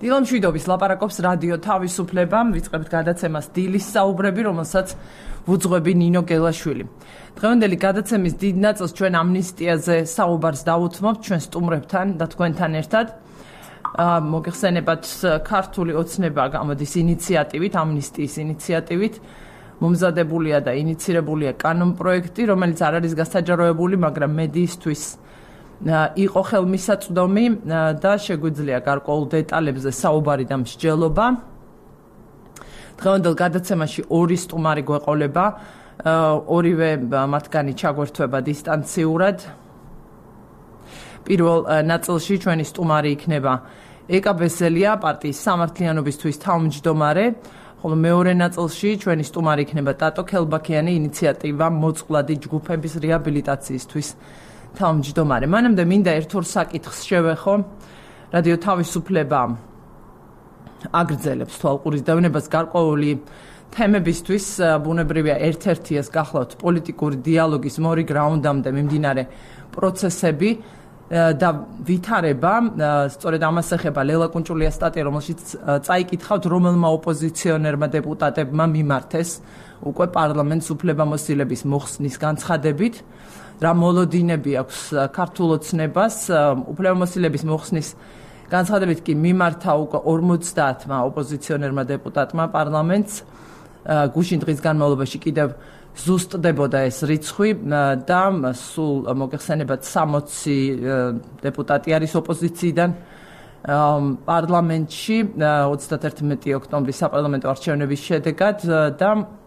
დილამშვიდობის ლაპარაკობს რადიო თავისუფლება, ვიწყებთ გადაცემას დილის საუბრები, რომელსაც ვუძღვები ნინო გელაშვილი. დღევანდელი გადაცემის დიდ ნაწილს ჩვენ ამნისტიაზე საუბარს დავუთმობთ ჩვენ სტუმრებთან და თქვენთან ერთად. მოგეხსენებათ, ქართული ოცნება გამოდის ინიციატივით, ამნისტიის ინიციატივით. მომზადებულია და ინიცირებულია კანონპროექტი, რომელიც არ არის გასაჯაროებული, მაგრამ მედიისთვის იყო ხელმისაწვდომი და შეგვიძლია გარკვეულ დეტალებზე საუბარი და მსჯელობა. დღევანდელ გადაცემაში ორი სტუმარი გვეყოლება, ორივე მათგანი ჩაგვერთვება დისტანციურად. პირველ ნაწილში ჩვენი სტუმარი იქნება ეკა ბესელია, პარტიის სამართლიანობისთვის თავმჯდომარე, ხოლო მეორე ნაწილში ჩვენი სტუმარი იქნება ტატო ქელბაქიანი, ინიციატივა მოწყვლადი ჯგუფების რეაბილიტაციისთვის თავმჯდომარე. მანამდე მინდა ერთ-ორ საკითხს შევეხო. რადიო თავისუფლება აგრძელებს თვალყურის დავნებას გარკვეული თემებისთვის, ბუნებრივია ერთ-ერთი ეს გახლავთ პოლიტიკური დიალოგის მორიგ რაუნდამდე მიმდინარე პროცესები და ვითარება. სწორედ ამას ეხება ლელა კუნჭულიას სტატია, რომელშიც წაიკითხავთ, რომელმა ოპოზიციონერმა დეპუტატებმა მიმართეს უკვე პარლამენტს უფლებამოსილების მოხსნის განცხადებით. რა მოლოდინები აქვს ქართულ ოცნებას უფლებამოსილების მოხსნის განცხადებით კი მიმართა უკვე 50-მა ოპოზიციონერმა დეპუტატმა პარლამენტს. გუშინ დღის განმავლობაში კიდევ ზუსტდებოდა ეს რიცხვი და სულ მოგეხსენებათ 60 დეპუტატი არის ოპოზიციიდან პარლამენტში 31 ოქტომბრის საპარლამენტო არჩევნების შედეგად და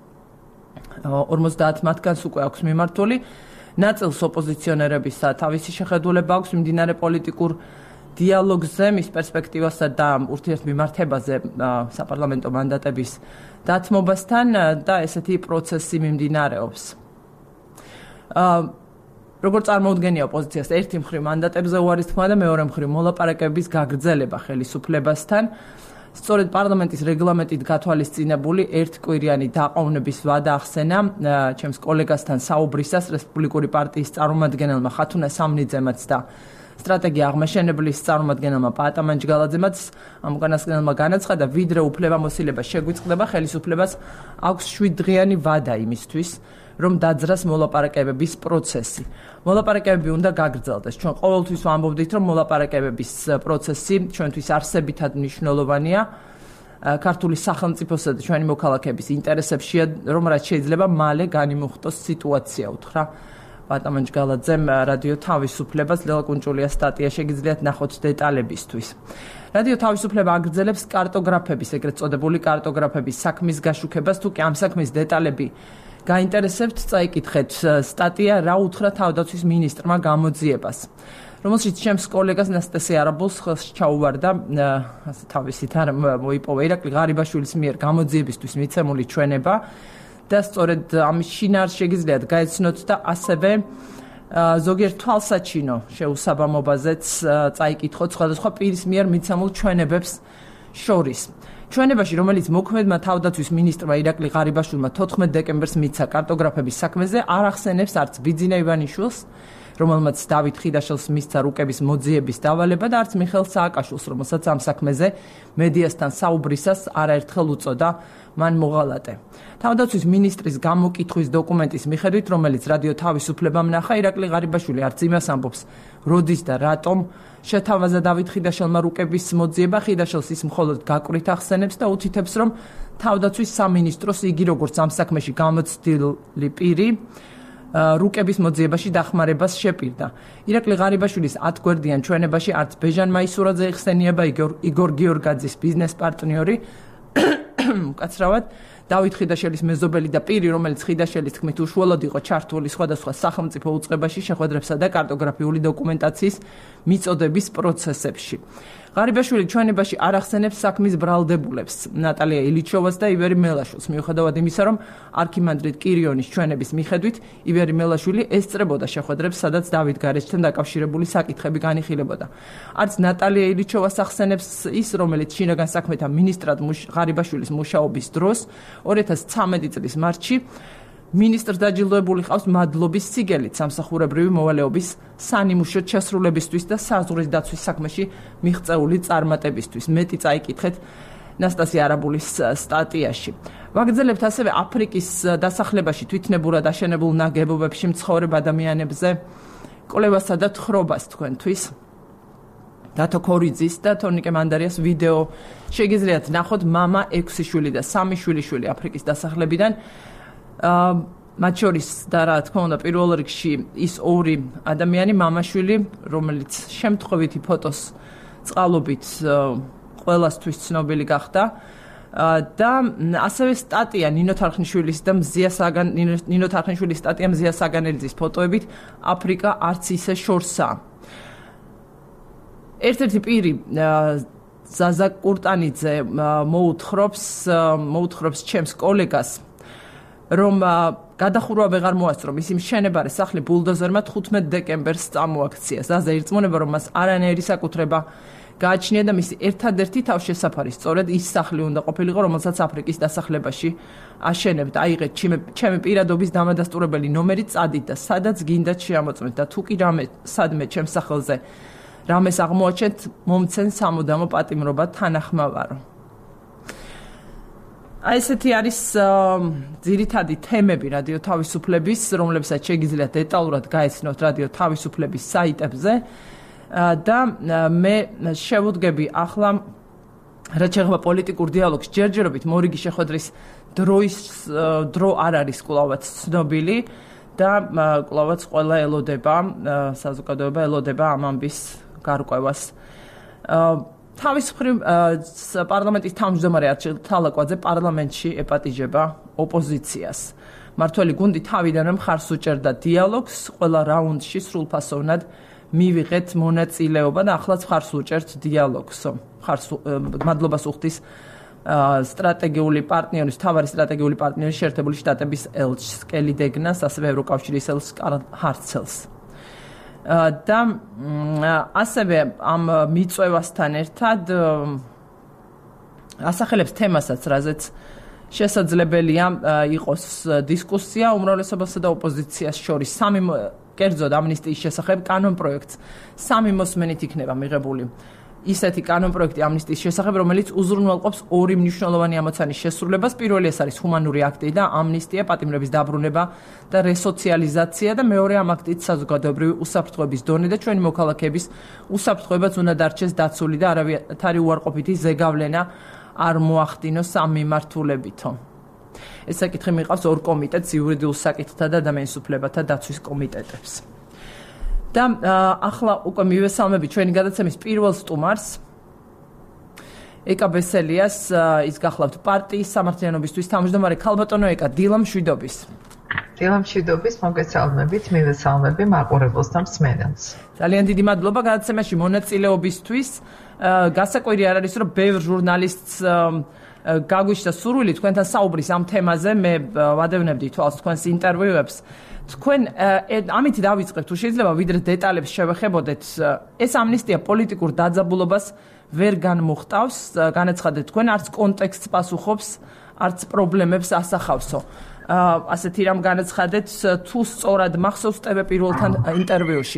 50 მათგანს უკვე აქვს მიმართული. ნაწილს ოპოზიციონერების თავისი შეხედულება აქვს მიმდინარე პოლიტიკურ დიალოგზე, მის პერსპექტივასა და ურთიერთმიმართებაზე საპარლამენტო მანდატების დათმობასთან და ესეთი პროცესი მიმდინარეობს. როგორ წარმოუდგენია ოპოზიციას ერთი მხრივ მანდატებზე უარის თქმა და მეორე მხრივ მოლაპარაკებების გაგრძელება ხელისუფლებასთან. სწორედ პარლამენტის რეგლამენტით გათვალისწინებული ერთკვირიანი დაყოვნების ვადა ახსენა ჩემს კოლეგასთან საუბრისას რესპუბლიკური პარტიის წარმომადგენელმა ხათუნა სამნიძემაც და სტრატეგია აღმაშენებლის წარმომადგენელმა პაატამან ჯგალაძემაც ამ უკანასკნელმა განაცხადა, ვიდრე უფლებამოსილება შეგვიწყდება, ხელისუფლებას აქვს 7 დღიანი ვადა იმისთვის, რომ დაძრას მოლაპარაკებების პროცესი. მოლაპარაკებები უნდა გაგრძელდეს. ჩვენ ყოველთვის ვამბობდით, რომ მოლაპარაკებების პროცესი ჩვენთვის არსებითად მნიშვნელოვანია. ქართული სახელმწიფოსა და ჩვენი მოქალაქეების ინტერესებშია, რომ რაც შეიძლება მალე განიმუხტოს სიტუაცია, უთხრა პაატამან ჯგალაძემ რადიო თავისუფლებას. ლელა კუნჭულიას სტატია შეგიძლიათ ნახოთ დეტალებისთვის. რადიო თავისუფლება აგრძელებს კარტოგრაფების, ეგრეთ წოდებული კარტოგრაფების საქმის გაშუქებას, თუ კი ამ საქმის დეტალები გაინტერესებთ, წაიკითხეთ სტატია რა უთხრა თავდაცვის მინისტრმა გამოძიებას, რომელშიც ჩემს კოლეგას ნასტასია არაბულს ხელს ჩაუვარდა თავისით არ მოიპოვა ირაკლი ღარიბაშვილის მიერ გამოძიებისთვის მიცემული ჩვენება და სწორედ ამის შინაარს შეგიძლიათ გაეცნოთ და ასევე ზოგიერთ თვალსაჩინო შეუსაბამობაზეც წაიკითხოთ სხვადასხვა პირის მიერ მიცემულ ჩვენებებს შორის. ჩვენებაში, რომელიც მოქმედმა თავდაცვის მინისტრმა ირაკლი ღარიბაშვილმა 14 დეკემბერს მიცა კარტოგრაფების საქმეზე, არ ახსენებს არც ბიძინა ივანიშვილს, რომელმაც დავით ხიდაშელს მისცა რუკების მოძიების დავალება და არც მიხეილ სააკაშვილს, რომელსაც ამ საქმეზე მედიასთან საუბრისას არაერთხელ უწოდა მან მოღალატე. თავდაცვის მინისტრის გამოკითხვის დოკუმენტის მიხედვით, რომელიც რადიო თავისუფლებამ ნახა, ირაკლი ღარიბაშვილი არც იმას ამბობს, როდის და რატომ შეთავაზა დავით ხიდაშელმა რუკების მოძიება, ხიდაშელს ის მხოლოდ გაკვირით ახსენებს და უთითებს, რომ თავდაცვის სამინისტროს იგი როგორც ამ საქმეში გამოცდილი პირი რუკების მოძიებაში დახმარებას შეპირდა. ირაკლი ღარიბაშვილის 10 გვერდიან ჩვენებაში არც ბეჟან მაისურაძე იხსენიება, იგორ გიორგაძის ბიზნეს პარტნიორი, უკაცრავად დავით ხიდაშელის მეზობელი და პირი, რომელიც ხიდაშელის თქმით უშუალოდ იყო ჩართული სხვადასხვა სახელმწიფო უწყებაში შეხვედრებსა და კარტოგრაფიული დოკუმენტაციის მიწოდების პროცესებში. ღარიბაშვილი ჩვენებაში არ ახსენებს საქმის ბრალდებულებს, ნატალია ილიჩოვას და ივერი მელაშვილს, მიუხედავად იმისა, რომ არქიმანდრიტ კირიონის ჩვენების მიხედვით ივერი მელაშვილი ესწრებოდა შეხვედრებს, სადაც დავით გარეჯთან დაკავშირებული საკითხები განიხილებოდა. არც ნატალია ილიჩოვას ახსენებს ის, რომელიც შინაგან საქმეთა მინისტრად ღარიბაშვილის მუშაობის დროს 2013 წლის მარტში მინისტრს დაჯილდოებული ყავს მადლობის სიგელით სამსახურებრივი მოვალეობის სანიმუშოდ შესრულებისთვის და საზღვრის დაცვის საქმეში მიღწეული წარმატებისთვის. მეტი წაიკითხეთ ნასტასია არაბულის სტატიაში. ვაგრძელებთ ასევე აფრიკის დასახლებაში თვითნებურად აშენებულ ნაგებობებში მცხოვრებ ადამიანებზე კვლევასა და თხრობას თქვენთვის. დათო ქორიძის და თორნიკე მანდარიას ვიდეო შეგიძლიათ ნახოთ მამა 6 შვილი და 3 შვილიშვილი აფრიკის დასახლებიდან. მათ შორის და რა თქმა უნდა პირველ რიგში ის ორი ადამიანი მამაშვილი, რომელიც შემთხვევითი ფოტოს წყალობით ყველასთვის ცნობილი გახდა და ასევე სტატია ნინო თარხნიშვილის და ნინო თარხნიშვილის სტატია მზია საგანელიძის ფოტოებით აფრიკა არც ისე შორსაა. ერთ-ერთი პირი ზაზა კურტანიძე მოუთხრობს ჩემს კოლეგას რომ გადახურვა ვეღარ მოასწრო მისი მშენებარე სახლი ბულდოზერმა 15 დეკემბერს წამოაქცია. ზაზა ირწმუნება რომ მას არანაირი საკუთრება გააჩნია და მისი ერთადერთი თავშესაფარი სწორედ ის სახლი უნდა ყოფილიყო, რომელსაც აფრიკის დასახლებაში აშენებდა. აიღეთ ჩემი პირადობის დამადასტურებელი ნომერი, წადით და სადაც გინდათ შეამოწმეთ და თუ კი რამე სადმე ჩემს სახელზე რამეს აღმოაჩენთ, მომცენ სამუდამო პატიმრობა თანახმავარო. აი ესეთი არის ძირითადი თემები რადიო თავისუფლების, რომლებსაც შეგიძლიათ დეტალურად გაეცნოთ რადიო თავისუფლების საიტებზე და მე შევუდგები ახლა რაც შეეხება პოლიტიკურ დიალოგს ჯერჯერობით მორიგი შეხვედრის დრო არ არის კვლავაც ცნობილი და კვლავაც ყველა ელოდება საზოგადოება ელოდება ამ ამბის გარკვევას. თავის მხრივ პარლამენტის თავმჯდომარე არჩილ თალაკვაძე პარლამენტში ეპატიჟება ოპოზიციას. მართველი გუნდი თავიდანვე მხარს უჭერდა დიალოგს, ყველა რაუნდში სრულფასოვნად მივიღეთ მონაწილეობა და ახლაც მხარს უჭერთ დიალოგს. მადლობას უხდის სტრატეგიული პარტნიორის, მთავარი სტრატეგიული პარტნიორის შეერთებული შტატების ელჩს კელი დეგნას, ასევე ევროკავშირის ელჩს კარლ ჰარცელს. და ასევე ამ მიწვევასთან ერთად ასახელებს თემასაც, რაზეც შესაძლებელია იყოს დისკუსია უმრავლესობასა და ოპოზიციას შორის. კერძოდ ამნისტიის შესახებ კანონპროექტს 3 მოსმენით იქნება მიღებული ისეთი კანონპროექტი ამნისტიის შესახებ, რომელიც უზრუნველყოფს ორი მნიშვნელოვანი ამოცანის შესრულებას. პირველი ეს არის ჰუმანური აქტი და ამნისტია, პატიმრების დაბრუნება და რესოციალიზაცია და მეორე ამ აქტით საზოგადოებრივი უსაფრთხოების დონე და ჩვენი მოქალაქეების უსაფრთხოებაც უნდა დარჩეს დაცული და არავითარი უარყოფითი ზეგავლენა არ მოახდინოს ამ მიმართულებითო. ეს საკითხი მიყავს ორ კომიტეტს, იურიდიულ საკითხთა და ადამიანის უფლებათა დაცვის კომიტეტებს. და ახლა უკვე მივესალმები ჩვენი გადაცემის პირველ სტუმარს ეკა ბესელიას, ის გახლავთ პარტიის სამართლიანობისთვის თავმჯდომარე. ქალბატონო ეკა, დილა მშვიდობის. დილა მშვიდობის, მოგესალმებით, მივესალმები მაყურებელს და მსმენელს. ძალიან დიდი მადლობა გადაცემაში მონაწილეობისთვის. გასაკვირი არ არის, რომ ბევრ ჟურნალისტს გაგვიშთა სურვილი თქვენთან საუბრის ამ თემაზე. მე ვადევნებდი თვალს თქვენს ინტერვიუებს. თქვენ ამით დავიწყებთ, თუ შეიძლება ვიდრე დეტალებს შევეხებოდეთ. ეს ამნისტია პოლიტიკურ დაძაბულობას ვერ განმოხტავს, განაცხადეთ თქვენ, არც კონტექსტს პასუხობს, არც პრობლემებს ასახავსო. ასეთი რამ განაცხადეთ, თუ სწორად მახსოვს TV პირველთან ინტერვიუში.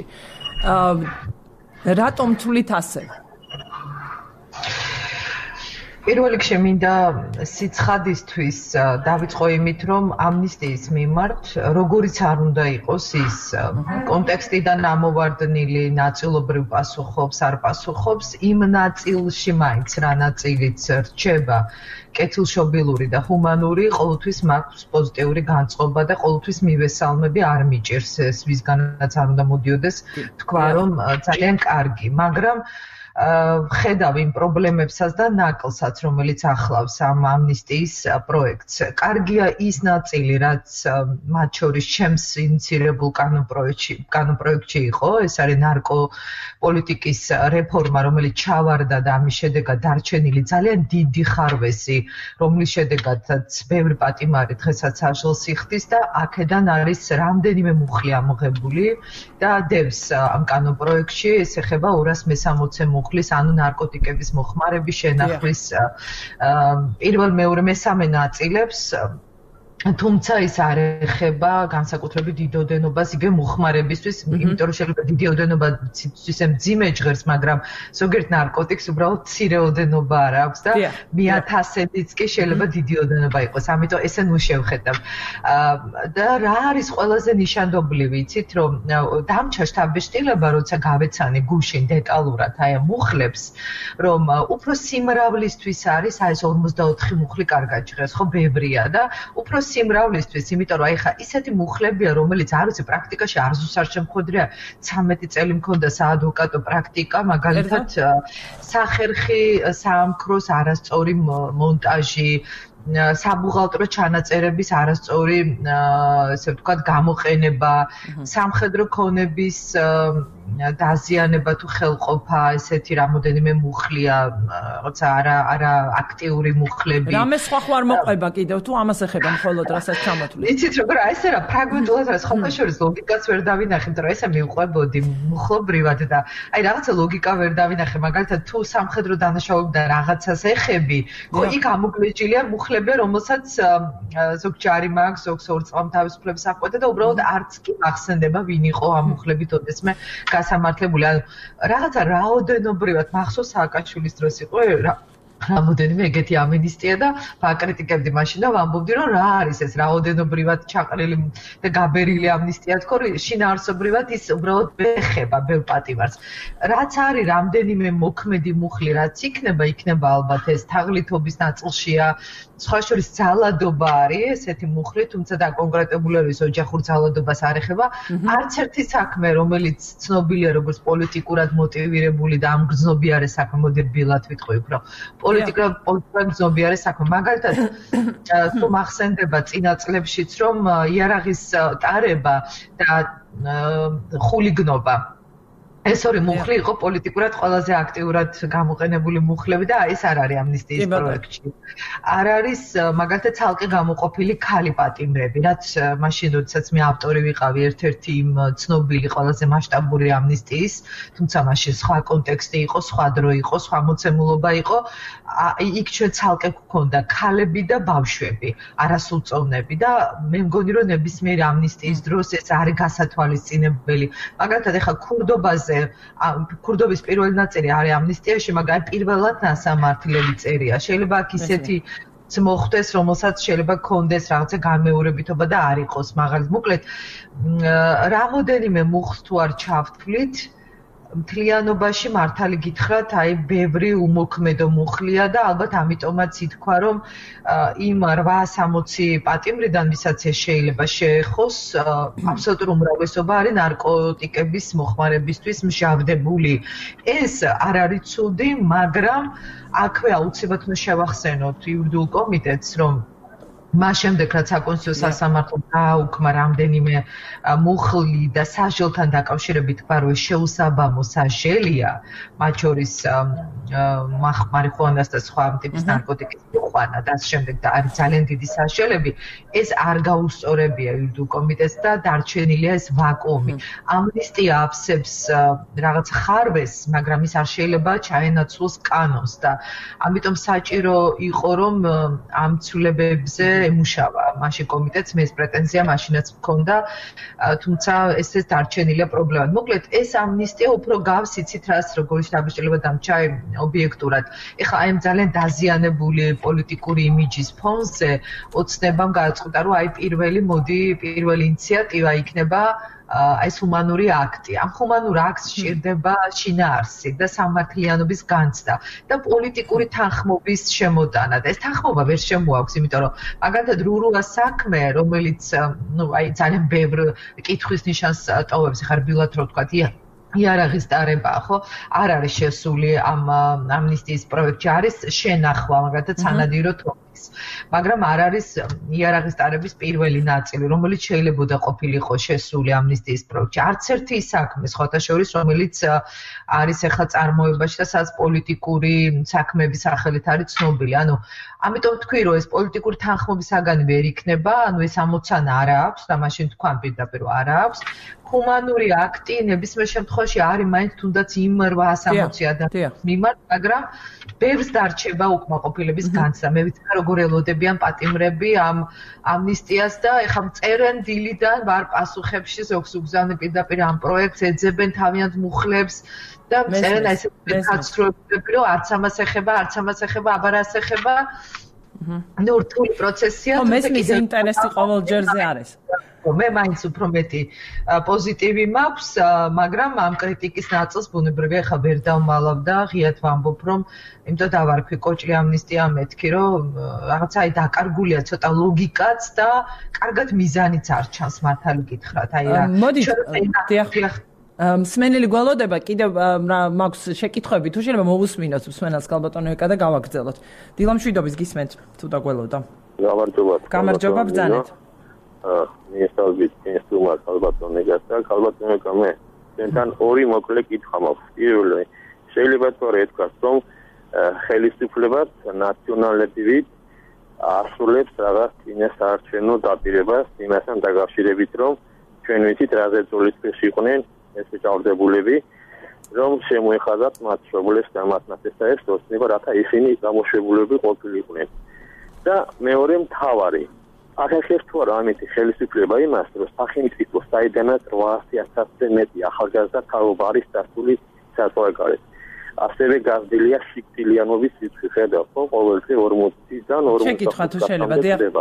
რატომ თვლით ასე? პირველ რიგში მინდა სიცხადისთვის დავიწყო იმით, რომ ამნისტიის მიმართ როგორიც არ უნდა იყოს ის კონტექსტიდან ამოვარდნილი ნაწილობრივ პასუხობს, არ პასუხობს, იმ ნაწილში მაინც რა ნაწილიც რჩება კეთილშობილური და ჰუმანური, ყოველთვის მაქვს პოზიტიური განწყობა და ყოველთვის მივესალმები არ მიჭირს ეს ვისგანაც არ უნდა მოდიოდეს, თქვა რომ ძალიან კარგი, მაგრამ ხედავ იმ პრობლემებსაც და ნაკლსაც, რომელიც ახლავს ამ ამნისტიის პროექტს. კარგია ის ნაწილი, რაც მათ შორის ჩემს ინიცირებულ კანონპროექტში იყო, ეს არის ნარკოპოლიტიკის რეფორმა, რომელიც ჩავარდა და ამის შედეგად დარჩენილი ძალიან დიდი ხარვესი, რომლის შედეგადაც ბევრი პატიმარი დღესაც აშლს იხდის და აქედან არის რამდენიმე მუხლი ამოღებული და დევს ამ კანონპროექტში, ეს ეხება 260 მუხლის, ანუ ნარკოტიკების მოხმარების შენახვის პირველ, მეორე, მესამე ნაწილებს თუმცა ის არ ეხება განსაკუთრებით დიდ ოდენობას იგივე მოხმარებისთვის, იმიტომ რომ შეიძლება დიდი ოდენობა ციტუსის მძიმე ჟღერს, მაგრამ ზოგიერთ ნარკოტიკს უბრალოდ მცირე ოდენობა არ აქვს და მე-1000-იც კი შეიძლება დიდი ოდენობა იყოს. ამიტომ ესე ნუ შევხედავ. და რა არის ყველაზე ნიშანდობლივი, იცით, რომ დამჩა შთაბეჭდილება, როცა გავეცანი გუშინ დეტალურად აი მუხლებს, რომ უფრო სიმრავლისთვის არის აი ეს 54 მუხლი კარგად ჟღერს, ხო ბევრია და უფრო სიმრავლისთვის, იმიტომ რომ აი ხა ისეთი მუხლებია, რომელიც არ ვიცი პრაქტიკაში არზუს არ შემხვედრია, 13 წელი მქონდა საადვოკატო პრაქტიკა, მაგალითად სახერხი საამქროს არასწორი მონტაჟი, საბუღალტრო ჩანაწერების არასწორი, ესე ვთქვათ, გამოყენება, სამხედრო ქონების დაზიანება თუ ხელყოფა, ესეთი რამოდენიმე მუხლია, რაღაცა არა აქტიური მუხლები. რამე სხვა ხوار მოყვება კიდევ თუ ამას ეხება მხოლოდ რასაც ჩამოთვლით. იცით როგორ აი ესე რა ფრაგმენტულად არის ხოლმე შორის ლოგიკაც ვერ დავინახე, მაგრამ ესე მივყვებოდი მუხლობრივად და აი რაღაცა ლოგიკა ვერ დავინახე, მაგალითად თუ სამხედრო დანაშაულებდა რაღაცას ეხები, ხო იქ ამოგვეჭილია მუხლები, რომელსაც ზოგ ჯარი მაქვს, ზოგს ორწყალ თავისუფლების აღკვეთა და უბრალოდ არც კი მახსენდება ვინ იყო ამ მუხლებით ოდესმე გასამართლებული. ანუ რაღაცა რაოდენობრივად მახსოვს სააკაშვილის დროს იყო რამოდენიმე ეგეთი ამინისტია და ვაკრიტიკებდი მაშინ და ვამბობდი რომ რა არის ეს რაოდენობრივად ჩაყრილი და გაბერილი ამნისტია თქო რომ შინაარსობრივად ის უბრალოდ ეხება ბევრ პატიმარს. რაც არის რამდენიმე მოქმედი მუხლი რაც იქნება ალბათ ეს თაღლითობის ნაწილშია, სხვა შორის ძალადობა არის ესეთი მუხლი, თუმცა და კონკრეტებული არის ოჯახურ ძალადობას არ ეხება. არც ერთი საქმე რომელიც ცნობილია როგორც პოლიტიკურად მოტივირებული და ამგრძნობიარე საქმე, მოდი რბილად ვიტყვი უფრო პოლიტიკურად გრძნობიარე საქმე. მაგალითად, თუ მახსენდება წინა წლებშიც, რომ იარაღის ტარება და ხულიგნობა ეს ორი მუხლი იყო პოლიტიკურად ყველაზე აქტიურად გამოყენებული მუხლები და ეს არ არის ამნისტიის პროექტში. არ არის მაგალითად ცალკე გამოყოფილი ქალი პატიმრები, რაც მაშინ როდესაც მე ავტორი ვიყავი ერთ-ერთი იმ ცნობილი ყველაზე მასშტაბური ამნისტიის, თუმცა მაშინ სხვა კონტექსტი იყო, სხვა დრო იყო, სხვა მოცემულობა იყო. იქ ჩვენ ცალკე გვქონდა ქალები და ბავშვები, არასრულწლოვნები და მე მგონი რომ ნებისმიერ ამნისტიის დროს ეს არის გასათვალისწინებელი. მაგალითად ეხა ქურდობის პირველი ნაწილი არის ამნისტიაში, მაგრამ პირველად ნასამართლელი წერია. შეიძლება აქ ისეთი მოხდეს, რომელსაც შეიძლება გქონდეს რაღაცა განმეორებითობა და არ იყოს მაგალითად. მოკლედ, რამოდენიმე მუხლს თუ არ ჩავთვლით, მთლიანობაში მართალი გითხრათ, აი ბევრი უმოქმედო მუხლია და ალბათ ამიტომაც ითქვა, რომ იმ 860 პატიმრიდან, ვისაც ეს შეიძლება შეეხოს, აბსოლუტურ უმრავლესობა არის ნარკოტიკების მოხმარებისთვის მსჯავრდებული. ეს არ არის ცუდი, მაგრამ აქვე აუცილებლად უნდა შევახსენოთ იურიდიულ კომიტეტს, რომ მას შემდეგ რაც საკონსტიტუციო სასამართლომ დააუქმა რამდენიმე მუხლი და სასჯელთან დაკავშირებით თქვა რომ შეუსაბამო სასჯელია, მათ შორის მარიხუანას და სხვა ტიპის ნარკოტიკის მოყვანა და ამ შემდეგ და არის ძალიან დიდი სასჯელები, ეს არ გაუსწორებია იურიდიულ კომიტეტს და დარჩენილია ეს ვაკუუმი. ამნისტია აფსებს რაღაც ხარვეს, მაგრამ ის არ შეიძლება ჩაენაცვლოს კანონს და ამიტომ საჭირო იყო რომ ამ ცვლილებებზე ემუშავა მაშინ კომიტეტს, მე ეს პრეტენზია მაშინაც მქონდა, თუმცა ესეც დარჩენილია პრობლემა. მოკლედ, ეს ამნისტია უფრო გავს იცით რას, როგორი შთაბეჭდილება დამჭა ობიექტურად. ეხლა აი ამ ძალიან დაზიანებული პოლიტიკური იმიჯის ფონზე ოცნებამ გააწყდა, რომ აი პირველი ინიციატივა იქნება ეს ჰუმანური აქტი. ამ ჰუმანურ აქტს სჭირდება შინაარსი და სამართლიანობის განცდა და პოლიტიკური თანხმობის შემოტანა. და ეს თანხმობა ვერ შემოაქვს, იმიტომ რომ მაგალითად რურუა საქმე, რომელიც აი ძალიან ბევრ კითხვის ნიშანს ტოვებს, ხარ ბილად რო ვთქვათ, იარაღის ტარება, ხო? არ არის შესული ამ ამნისტიის პროექტში, არის შენახვა, მაგალითად სანადირო თომის. მაგრამ არ არის იარაღის ტარების პირველი ნაწილი, რომელიც შეიძლება ყოფილიყო შესული ამნისტიის პროექტში. არც ერთი საქმე, სხვათა შორის, რომელიც არის ახლა წარმოებაში და სადაც პოლიტიკური საქმეების სახელით არის ცნობილი. ანუ ამიტომ თქვი, რომ ეს პოლიტიკური თანხმობის საგანი ვერ იქნება, ანუ ეს ამოცანა არ აქვს და მაშინ თქვან პირდაპირ არ აქვს. ჰუმანური აქტი ნებისმიერ შემთხვევაში არის მაინც თუნდაც იმ 860 ადამიანის მიმართ, მაგრამ ბევრს დარჩება უკმაყოფილების განცდა. მე ვიცი როგორ ელოდებიან პატიმრები ამ ამნისტიას და ეხლა წერენ დილიდან ვარ პასუხებში ზოგს უგზავნე პირდაპირ ამ პროექტს, ეძებენ თავიანთ მუხლებს და წერენ ესე კაცრუებები, რომ არც ამას ეხება, აბარ ასე ეხება. ნუ რთული პროცესია. მესმის ინტერესი ყოველჯერზე არის. მე მაინც უფრო მეტი პოზიტივი მაქვს, მაგრამ ამ კრიტიკის ნაწილს ბუნებრივია ხა ვერ დავმალავ და ღიად ვამბობ, რომ იმიტომ დავარქვი კოჭი ამნისტია მეთქი, რომ რაღაცა აი დაკარგულია ცოტა ლოგიკაც და კარგად მიზანიც არ ჩანს მართალი გითხრათ. აი რა. მოდით მსმენელი გვალოდება კიდევ მაქვს შეკითხვები თუ შეიძლება მოვუსმინოთ მსმენელს გალბატონო ეკა და გავაგრძელოთ. დილამშვიდობის გისმენთ თუ დაგველოდა. გამარჯობა ბრძანეთ. მიესალმებით ინსტრუმენტ გალბატონო ეკა და გალბატონო ეკა მე თან ორი მოკლე კითხვა მაქვს. პირველი შეიძლება თორე ეთქვას რომ ხელისუფლებას ნაციონალიტეტით ასრულებს რაღაც წინასაარჩევნო დაპირებას იმასთან დაკავშირებით რომ ჩვენ ვიცით რა ზეწოლის იყვნენ ეს ჭაობდებულები რომ შემოეხაზათ მათ შობლებს და მათ ნაცესტაებს ოცნება რათა ისინი გამოშვებულები ყოფილიყვნენ და მეორე მთავარი ახერხებს თუ არა ამეთი ხელისუფლება იმას რომ სახელმწიფო საიდანაც 800,000-ზე მეტი ახალგაზრდა თაობა არის დასული საზღვარგარეთ ასევე გაზრდილია სიკვდილიანობის რიცხვი ხედავთ ხო ყოველდღე 40-დან 50 შეკითხვა თუ შეიძლება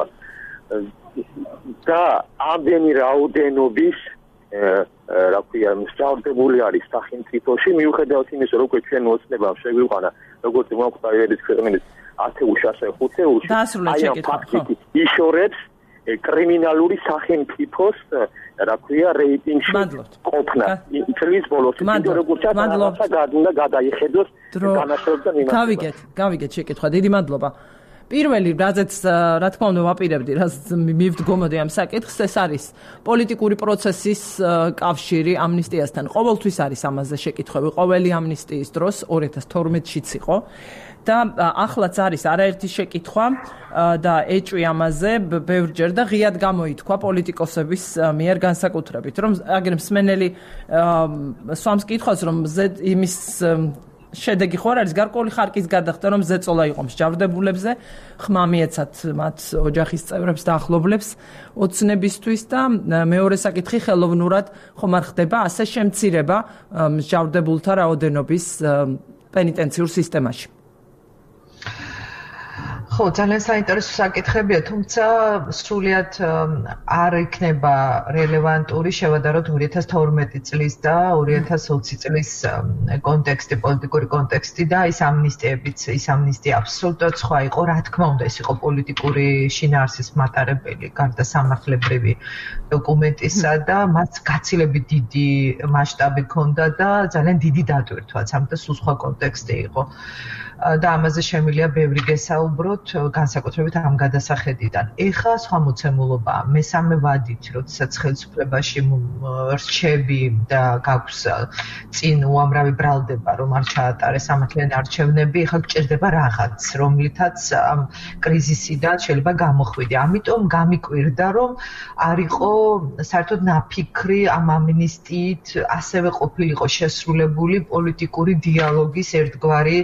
და ამდენი რაოდენობის რა ქვია მსჯავრდებული არის სახელმწიფოში მიუხედავად იმისა რომ ჩვენ ოცნება შეგვიყვანა როგორც მოგვწევს ქვეყნის 10 უშასე 5 უშ აი ამ ფაქტი იშორებს კრიმინალური სახელმწიფოს რა ქვია რეიტინგში ყოფნა წლის ბოლოს როგორც უნდა გადაიხედოს განაშროს და მიმართება გავიგეთ შეკითხვა დიდი მადლობა პირველი რაზეც რა თქმა უნდა ვაპირებდი რაც მივდგომოდი ამ საკითხს ეს არის პოლიტიკური პროცესის კავშირი ამნისტიასთან ყოველთვის არის ამაზე შეკითხვები ყოველი ამნისტიის დროს 2012-შიც იყო და ახლაც არის არაერთი შეკითხვა და ეჭვი ამაზე ბევრჯერ და ღიად გამოითქვა პოლიტიკოსების მიერ განსაკუთრებით რომ აგერ მსმენელი სვამს კითხვას რომ იმის შედეგი ხო არის გარკვეული ხარკის გადახდა რომ ზეწოლა იყო მსჯავრდებულებზე ხმა მიეცათ მათ ოჯახის წევრებს და ახლობლებს ოცნებისთვის და მეორე საკითხი ხელოვნურად ხომ არ ხდება ასე შემცირება მსჯავრდებულთა რაოდენობის პენიტენციურ სისტემაში ხო, ძალიან საინტერესო საკითხებია, თუმცა სრულიად არ იქნება რელევანტური შევადაროთ 2012 წლის და 2020 წლის კონტექსტი, პოლიტიკური კონტექსტი და ის ამნისტიებიც, ის ამნისტია აბსოლუტურად სხვა იყო, რა თქმა უნდა, ეს იყო პოლიტიკური შინაარსის მატარებელი, გარდა სამართლებრივი დოკუმენტისა და მას გაცილებით დიდი მასშტაბი ჰქონდა და ძალიან დიდი დატვირთვაც, ამიტომ სულ სხვა კონტექსტი იყო. და ამაზე შემიძლია ბევრი გესაუბროთ განსაკუთრებით ამ გადასახედიდან. ეხლა სხვა მოცემულობაა. მესამე ვადით, როდესაც ხელისუფლებაში რჩები და გაქვს წინ უამრავი ბრალდება, რომ არ ჩაატარეს სამართლიანი არჩევნები, ეხლა გჭირდება რაღაც, რომლითაც ამ კრიზისიდან შეიძლება გამოხვიდე. ამიტომ გამიკვირდა, რომ არ იყო საერთოდ ნაფიქრი ამ ამნისტიით ასევე ყოფილიყო შესრულებული პოლიტიკური დიალოგის ერთგვარი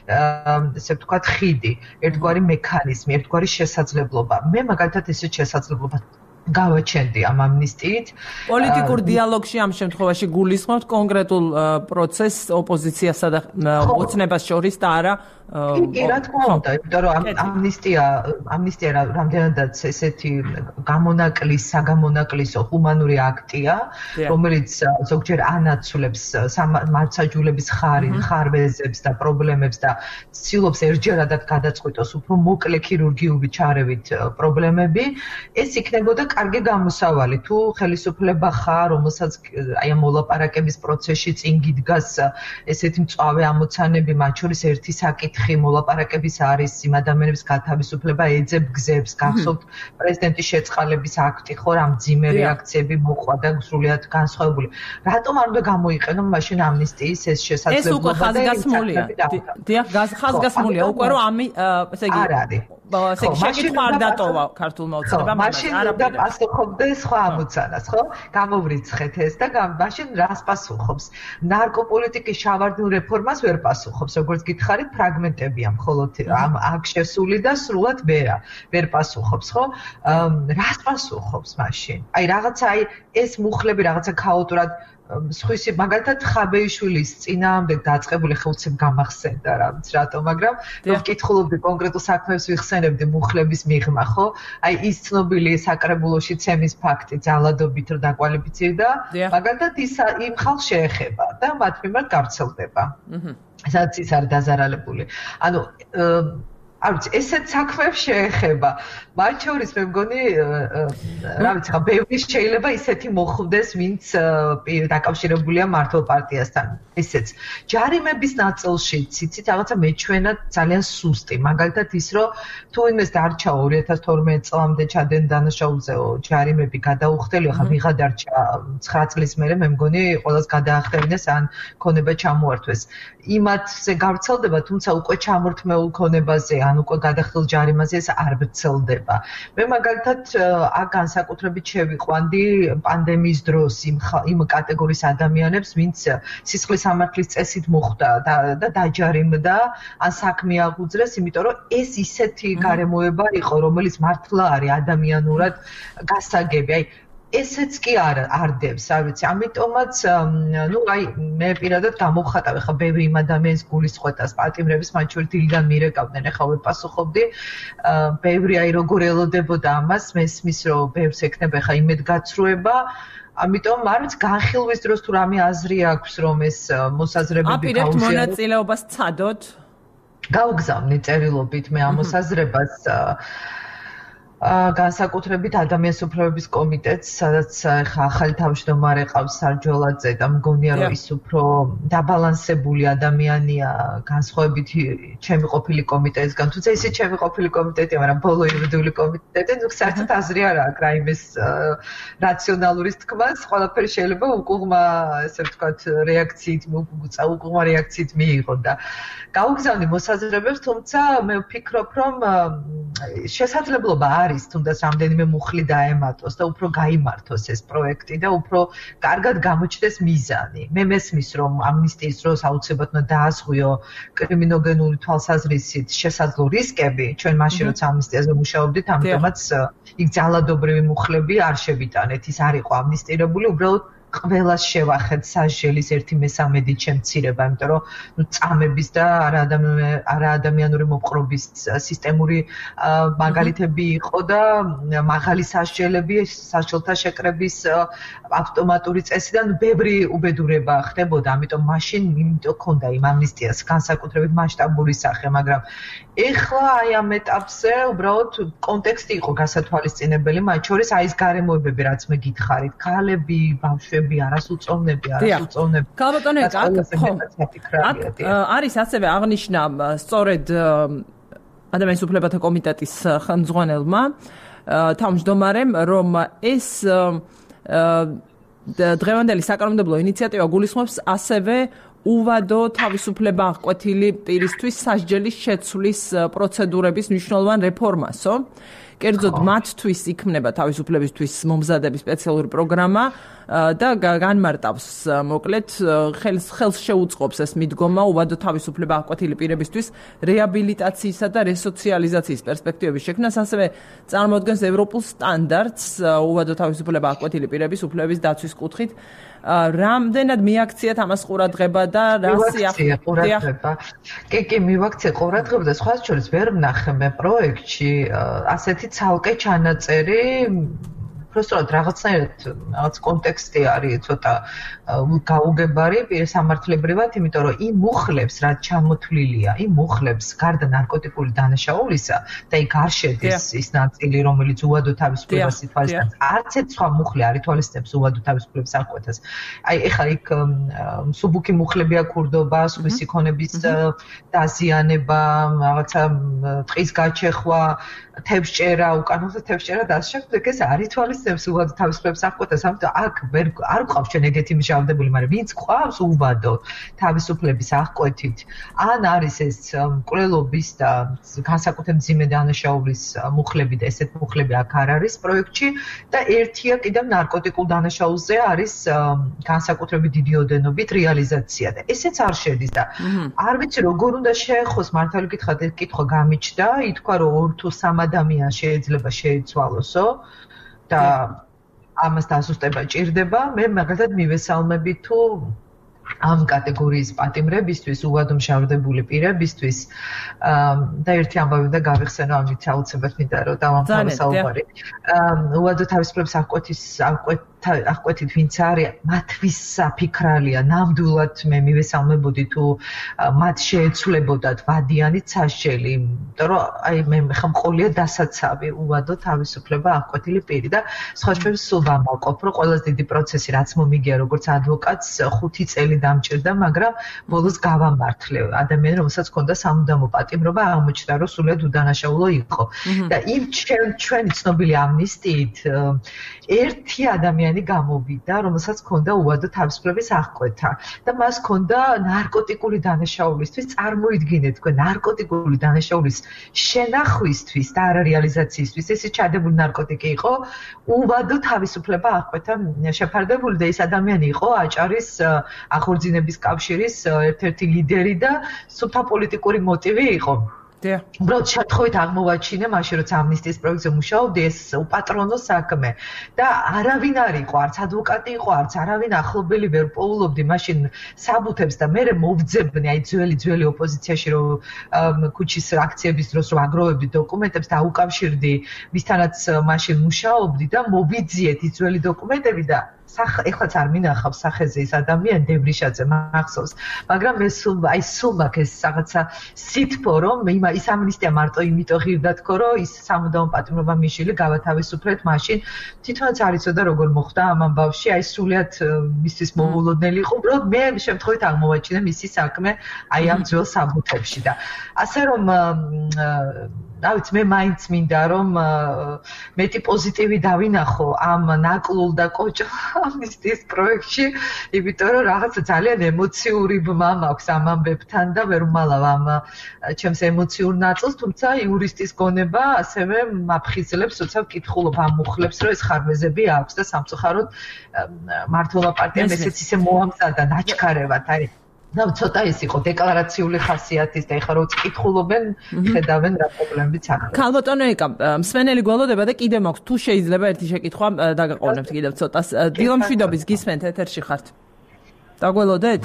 ესე ვთქვათ ხიდი, ერთგვარი მექანიზმი, ერთგვარი შესაძლებლობა. მე მაგალითად ესეთ შესაძლებლობას გავაჩენდი ამ ამნისტიით. პოლიტიკურ დიალოგში ამ შემთხვევაში გულისხმობთ კონკრეტულ პროცესს ოპოზიციასა და ოცნებას შორის და არა კი, რა თქმა უნდა, იმიტომ რომ ამნისტია რამდენადაც ესეთი საგამონაკლისო ჰუმანური აქტია, რომელიც ზოგჯერ ანაცვლებს მართლმსაჯულების ხარვეზებს და პრობლემებს და ცდილობს ერთჯერადად გადაწყვიტოს უფრო მოკლე ქირურგიული ჩარევით პრობლემები, ეს იქნებოდა კარგი გამოსავალი თუ ხელისუფლება ხარ, რომელსაც აი ამ მოლაპარაკების პროცესში წინ გიდგას ესეთი მწვავე ამოცანები, მათ შორის ერთი საკითხი მოლაპარაკების არის იმ ადამიანების გათავისუფლება ეძებ გზებს, გახსოვთ პრეზიდენტის შეწყალების აქტი ხო რა მძიმე რეაქციები მოყვა და სრულიად განსხვავებული. რატომ არ უნდა გამოიყენო მაშინ ამნისტიის ეს შესაძლებლობა? ეს უკვე ხაზგასმულია. დიახ, ხაზგასმულია უკვე რომ ესე იგი შეკითხვა არ დატოვა ქართულმა ოცნებამ მაშინ და პასუხობდეს სხვა ამოცანას, ხო? გამოვრიცხეთ ეს და მაშინ რას პასუხობს? ნარკოპოლიტიკის შავარდნილ რეფორმას ვერ პასუხობს, როგორც გითხარით, ფრაგმენტებია მხოლოდ აქ შესული და სრულად ვერ პასუხობს, ხო? რას პასუხობს მაშინ? აი რაღაცა ეს მუხლები რაღაცა ქაოტურად სხვისი მაგალითად ხაბეიშვილის წინააღმდეგ დაწყებული ხუთცებ გამახსენდა რატო, მაგრამ რომ ვკითხულობდი კონკრეტულ საქმეებს ვიხსენებდი მუხლების მიღმა, ხო? აი ის ცნობილი საკრებულოში ცემის ფაქტი ძალადობით რომ დაკვალიფიცირდა, მაგალითად იმ ხალხს შეეხება და მათ მიმართ გავრცელდება. სადაც ის არის დაზარალებული. ანუ არ ვიცი, ესეთ საქმეებს შეეხება. მათ შორის მე მგონი, რა ვიცი, ხა ბევრი შეიძლება ისეთი მოხვდეს, ვინც დაკავშირებულია მართლ პარტიასთან. ესეც ჯარიმების ნაწილში, ციცით, რაღაცა მეჩვენა ძალიან სუსტი. მაგალითად ის, რომ თუ იმეს დარჩა 2012 წლამდე ჩადენ დანაშაულზეო ჯარიმები გადაუხდელი, ხა ვიღა დარჩა 9 წლის მერე, მე მგონი ყველას გადაახდევინეს ან ქონება ჩამოართვეს. იმათზე გავრცელდება, თუმცა უკვე ჩამორთმეულ ქონებაზე ან უკვე გადახდილ ჯარიმაზე ეს არ ვრცელდება. მე მაგალითად აქ განსაკუთრებით შევიყვანდი პანდემიის დროს იმ კატეგორიის ადამიანებს, ვინც სისხლის სამართლის წესით მოხვდა და დაჯარიმდა, ან საქმე აღუძრეს, იმიტომ რომ ეს ისეთი გარემოება იყო, რომელიც მართლა არის ადამიანურად გასაგები. აი ესეც კი არ დებს, არ ვიცი, ამიტომაც ნუ აი მე პირადად გამოვხატავ ხა ბევრი იმ ადამიანის გულისხმებას პატიმრების მათ შორის დილიდან მირეკავდნენ, ახლა ვერ პასუხობდი. ბევრი აი როგორ ელოდებოდა ამას, მესმის რომ ბევრს ექნება ხა იმედგაცრუება. ამიტომ არ ვიცი, განხილვის დროს თუ რამე აზრი აქვს, რომ ეს მოსაზრებები აპირებთ მონაწილეობას ცადოთ? გავგზავნი წერილობით მე ამ მოსაზრებას განსაკუთრებით ადამიანის უფლებების კომიტეტს, სადაც ხა ახალი თავმჯდომარე ყავს სარჯოლაძე და მგონია რომ ის უფრო დაბალანსებული ადამიანია განსხვავებით ჩემი ყოფილი კომიტეტისგან, თუმცა ისე ჩემი ყოფილი კომიტეტია, მაგრამ ბოლო იურიდიული კომიტეტი, ნუ საერთოდ აზრი არ აქვს რა იმის რაციონალურის თქმას, ყველაფერი შეიძლება უკუღმა, ესე ვთქვათ, რეაქციით, უკუღმა რეაქციით მიიღო და გავგზავნი მოსაზრებებს, თუმცა მე ვფიქრობ, რომ შესაძლებლობა არის თუნდაც რამდენიმე მუხლი დაემატოს და უფრო გაიმართოს ეს პროექტი და უფრო კარგად გამოჩნდეს მიზანი. მე მესმის, რომ ამნისტიის დროს აუცილებლად უნდა დაასხვიო კრიმინოგენური თვალსაზრისით შესაძლო რისკები, ჩვენ მაშინ როცა ამნისტიაზე მუშაობდით, ამიტომაც იქ ძალადობრივი მუხლები არ შევიტანეთ, ის არ იყო ამნისტირებული, უბრალოდ ყველას შევახეთ სასჯელის 1/3 შემცირება, იმიტომ რომ წამების და არაადამიანური მოპყრობის სისტემური მაგალითები იყო და მაღალი სასჯელები, სასჯელთა შეკრების ავტომატური წესიდან ბევრი უბედურება ხდებოდა, ამიტომ მაშინ იმიტომ ქონდა იმ ამნისტიას განსაკუთრებით მასშტაბური სახე, მაგრამ ეხლა აი ამ ეტაპზე უბრალოდ კონტექსტი იყო გასათვალისწინებელი, მათ შორის აი ეს გარემოებები, რაც მე გითხარით, ქალები, ბავშვები, არასრულწლოვნები. ქალბატონო, აქ არის ასევე აღნიშნა სწორედ ადამიანის უფლებათა კომიტეტის ხელმძღვანელმა თავმჯდომარემ, რომ ეს დღევანდელი საკანონმდებლო ინიციატივა გულისხმობს ასევე უვადო თავისუფლება აღკვეთილი პირისთვის სასჯელის შეცვლის პროცედურების მნიშვნელოვან რეფორმასო. კერძოდ მათთვის იქმნება თავისუფლებისთვის მომზადების სპეციალური პროგრამა და განმარტავს მოკლედ ხელს შეუწყობს ეს მიდგომა უვადო თავისუფლება აღკვეთილი პირებისთვის რეაბილიტაციისა და რესოციალიზაციის პერსპექტივების შექმნას, ასევე წარმოადგენს ევროპულ სტანდარტს უვადო თავისუფლება აღკვეთილი პირების უფლებების დაცვის კუთხით. რამდენად მიაქციათ ამას ყურადღება და რა ყურადღება? კი, მივაქციე ყურადღება და სხვა შორის ვერ ვნახე მე პროექტში ასეთი ცალკე ჩანაწერი, просто რაღაც კონტექსტი არის ცოტა გაუგებარი სამართლებრივად, იმიტომ რომ იმ მუხლებს რაც ჩამოთვლილია, იმ მუხლებს გარდა ნარკოტიკული დანაშაულისა და იქ არ შედის ის ნაწილი, რომელიც უვადო თავისუფლებას ითვალისწინებს, არც ერთ სხვა მუხლი არ ითვალისწინებს უვადო თავისუფლების აღკვეთას. აი ეხლა იქ მსუბუქი მუხლებია ქურდობა, სხვისი ქონების დაზიანება, რაღაცა ტყის გაჩეხვა, თევზჭერა, უკანონო თევზჭერა და ასე შემდეგ, ეს არ ითვალისწინებს ამნისტიებს უვადო თავისუფლებას აღკვეთა, ამიტომ აქ არ გვყავს ჩვენ ეგეთი მჟავდებული, მაგრამ ვინც გვყავს უვადო თავისუფლების აღკვეთით, ან არის ეს მკვლელობის და განსაკუთრებით მძიმე დანაშაულის მუხლები და ესეთ მუხლები აქ არ არის პროექტში და ერთია კიდევ ნარკოტიკულ დანაშაულზე არის განსაკუთრებით დიდი ოდენობით რეალიზაცია და ესეც არ შედის და არ ვიცი როგორ უნდა შეეხოს მართალი გითხრათ ეს კითხვა გამიჩნდა ითქვა რომ 2 თუ 3 ადამიანს შეიძლება შეიცვალოსო და ამას დასუსტება ჭირდება მე მაგალითად მივესალმები თუ ამ კატეგორიის პატიმრებისთვის უვადო მჟავდებული პირებისთვის და ერთი ამბავი უნდა გავიხსენო ამით აუცილებლად მინდა რომ დავამთავრო საუბარი უვადო თავისუფლების აღკვეთით ვინც არის მათთვის საფიქრალია ნამდვილად მე მივესალმებოდი თუ მათ შეეცვლებოდათ ვადიანით სასჯელი იმიტომ რომ აი მე ხა მყოლია დასაცავი უვადო თავისუფლება აღკვეთილი პირი და სხვა ჩვენ სულ ვამაყობ რომ ყველაზე დიდი პროცესი რაც მომიგია როგორც ადვოკატს 5 წელი დამჭირდა მაგრამ ბოლოს გავამართლე ადამიანი რომელსაც ჰქონდა სამუდამო პატიმრობა აღმოჩნდა რომ სულად უდანაშაულო იყო და იმ ჩვენი ცნობილი ამნისტიით ერთი ადამიანი გამოვიდა რომელსაც ჰქონდა უვადო თავისუფლების აღკვეთა და მას ჰქონდა ნარკოტიკული დანაშაულისთვის წარმოიდგინეთ თქვენ ნარკოტიკული დანაშაულის შენახვისთვის და არა რეალიზაციისთვის ეს ჩადებული ნარკოტიკი იყო უვადო თავისუფლება აღკვეთა შეფარდებული და ეს ადამიანი იყო აჭარის აღორძინების კავშირის ერთ-ერთი ლიდერი და სულთა პოლიტიკური მოტივი იყო უბრალოდ შეთხოვით აღმოვაჩინე მაშინ როცა ამნისტიის პროექტზე მუშაობდი ეს უპატრონო საქმე და არავინ არ იყო არც ადვოკატი იყო არც არავინ ახლობელი ვერ პოულობდი მაშინ საბუთებს და მე მოვძებნე აი ძველი ოპოზიციაში რომ ქუჩის აქციების დროს რომ აგროვებდი დოკუმენტებს და აუკავშირდი ვისთანაც მაშინ მუშაობდი და მოვიძიეთ ის ძველი დოკუმენტები და ეხლაც არ მინახავს სახეზე ის ადამიანი დევრიშაძე მახსოვს მაგრამ მე სულ მაქვს ეს რაღაცა სითბო რომ ის ამნისტია მარტო იმიტომ ღირდა თქო რომ ის სამუდამო პატიმრობა მიშილი გავათავისუფლეთ მაშინ თვითონაც არ იცოდა როგორ მოხდა ამ ამბავში აი სულიად მისთვის მოულოდნელი იყო უბრალოდ მე შემთხვევით აღმოვაჩინე მისი საქმე აი ამ ძველ საბუთებში და ასე რომ დავით მე მაინც მინდა რომ მეტი პოზიტივი დავინახო ამ ნაკლულ და კოჭო ამნისტიის პროექტში, იმიტომ რომ რაღაცა ძალიან ემოციური ბმა მაქვს ამ ამბებთან და ვერ ვმალავ ამ ჩემს ემოციურ ნაწილს, თუმცა იურისტის გონება ასევე მაფხიზლებს, როცა ვკითხულობ ამ მუხლებს, რომ ეს ხარვეზები აქვს და სამწუხაროდ მართლობა პარტიამ ესეც ისე მოამზადა ნაჩქარევად, აი და ცოტა ის იყო დეკლარაციული ხასიათის და ეხლა რო წკითხულობენ ხედავენ რა პრობლემებიც აქვს. ქალბატონო ეკა მსმენელი გველოდება და კიდე მაქვს თუ შეიძლება ერთი შეკითხვა დაგაყოვნებთ კიდევ ცოტას. დილომშვიდობის გისმენთ ეთერში ხართ. დაგველოდეთ?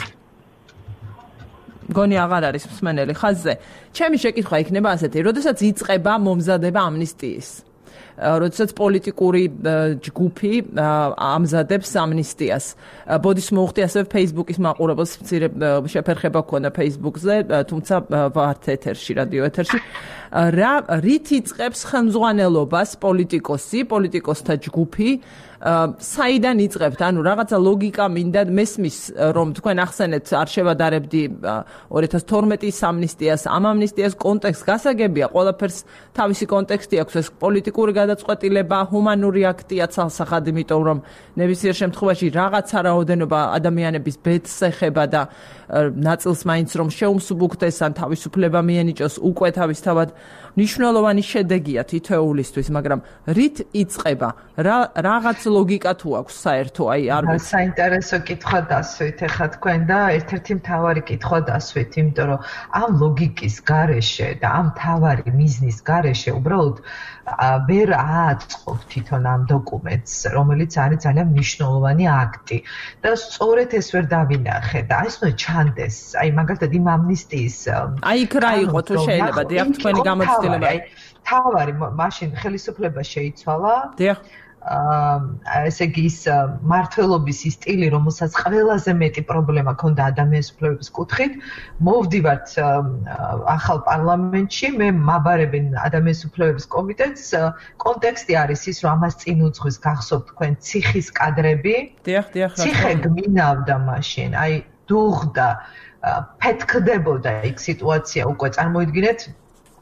გონი აღარ არის მსმენელი ხაზზე. ჩემი შეკითხვა იქნება ასეთი, როდესაც იწყება მომზადება ამნისტიის როდესაც პოლიტიკური ჯგუფი ამზადებს ამნისტიას. ბოდის მოუხდი ასევე Facebook-ის მაყურებელს მცირე შეფერხება ჰქონდა Facebook-ზე, თუმცა ვართ ეთერში, რადიო ეთერში. რით იწყებს ხელმძღვანელობას პოლიტიკოსთა ჯგუფი საიდან იწყებთ? ანუ რაღაცა ლოგიკა მინდა მესმის რომ თქვენ ახსენეთ არ შევადარებდი 2012-ის ამნისტიას, ამ ამნისტიას კონტექსტ გასაგებია, ყველაფერს თავისი კონტექსტი აქვს, ეს პოლიტიკური გადაწყვეტილება, ჰუმანური აქტია ცალსახად, იმიტომ რომ ნებისმიერ შემთხვევაში რაღაცა რაოდენობა ადამიანების ბედს ეხება და ნაწილს მაინც რომ შეუმსუბუქდეს ან თავისუფლება მიენიჭოს უკვე თავისთავად მნიშვნელოვანი შედეგია თითოეულისთვის, მაგრამ რით იწყება? რაღაც ლოგიკა თუ აქვს საერთო აი არ ვიცი. საინტერესო კითხვა დასვით ეხლა თქვენ და ერთ-ერთი მთავარი კითხვა დასვით, იმიტომ რომ ამ ლოგიკის გარეშე და ამ მთავარი მიზნის გარეშე უბრალოდ ვერ ააწყობ თვითონ ამ დოკუმენტს, რომელიც არის ძალიან მნიშვნელოვანი აქტი და სწორედ ეს ვერ დავინახე და ეს უნდა ჩანდეს. აი მაგალითად იმ ამნისტიის აი იქ რა იყო თუ შეიძლება დიახ თქვენი გამოცდილება. აი თავარი მაშინ ხელისუფლება შეიცვალა. დიახ. ესე იგი ის მართლობის ის სტილი, რომელსაც ყველაზე მეტი პრობლემა ჰქონდა ადამიანის უფლებების კუთხით, მოვდივართ ახალ პარლამენტში, მე მაბარებენ ადამიანის უფლებების კომიტეტს, კონტექსტი არის ის, რომ ამას წინ უძღვის გახსოვთ თქვენ ციხის კადრები. დიახ. ციხე გმინავდა მაშინ, აი დუღდა, ფეთქდებოდა იქ სიტუაცია უკვე წარმოიდგინეთ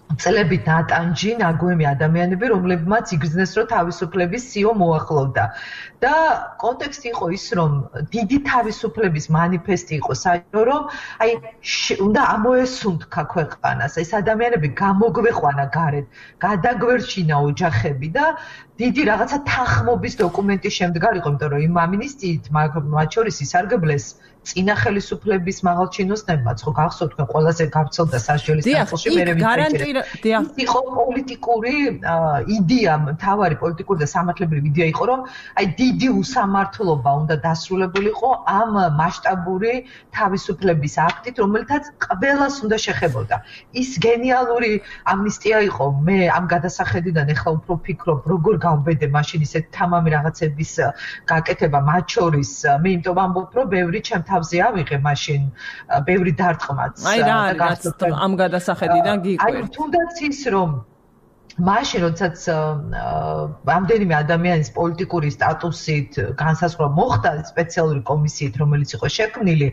წლებით ნატანჯი ნაგვემი ადამიანები, რომლებმაც იგრძნეს, რომ თავისუფლების სიო მოახლოვდა. და კონტექსტი იყო ის, რომ დიდი თავისუფლების მანიფესტი იყო საჭირო, რომ უნდა ამოესუნთქა ქვეყანას, ეს ადამიანები გამოგვეყვანა გარეთ, გადაგვერჩინა ოჯახები და დიდი რაღაცა თანხმობის დოკუმენტი შემდგარიყო, იმიტომ რომ იმ ამინისტიით მათ შორის ისარგებლეს წინა ხელისუფლების მაღალჩინოსნებმაც, ხო გახსოვთ, თქვენ ყველაზე გავრცელდა სასჯელის სახელში მე იყო პოლიტიკური იდეა, მთავარი პოლიტიკური და სამართლებრივი იდეა იყო, რომ აი დიდი უსამართლობა უნდა დასრულებულიყო ამ მასშტაბური თავისუფლების აქტით, რომელთაც ყველას უნდა შეხებოდა. ის გენიალური ამნისტია იყო. მე ამ გადასახედიდან ახლა უფრო ვფიქრობ, როგორ გავბედე მაშინ ისეთ თამამი რაღაცების გაკეთება მათ შორის. მე იმიტომ ამბობ, რომ ბევრი ჩემ თავზე ავიღე მაშინ, ბევრი დარტყმაც. აი რა არის ამ გადასახედიდან გიყვირთ. აი თუნდაც ის რომ მაშინ როდესაც ამდენიმე ადამიანის პოლიტიკური სტატუსით განსაზღვრა მოხდა სპეციალური კომისიით, რომელიც იყო შექმნილი,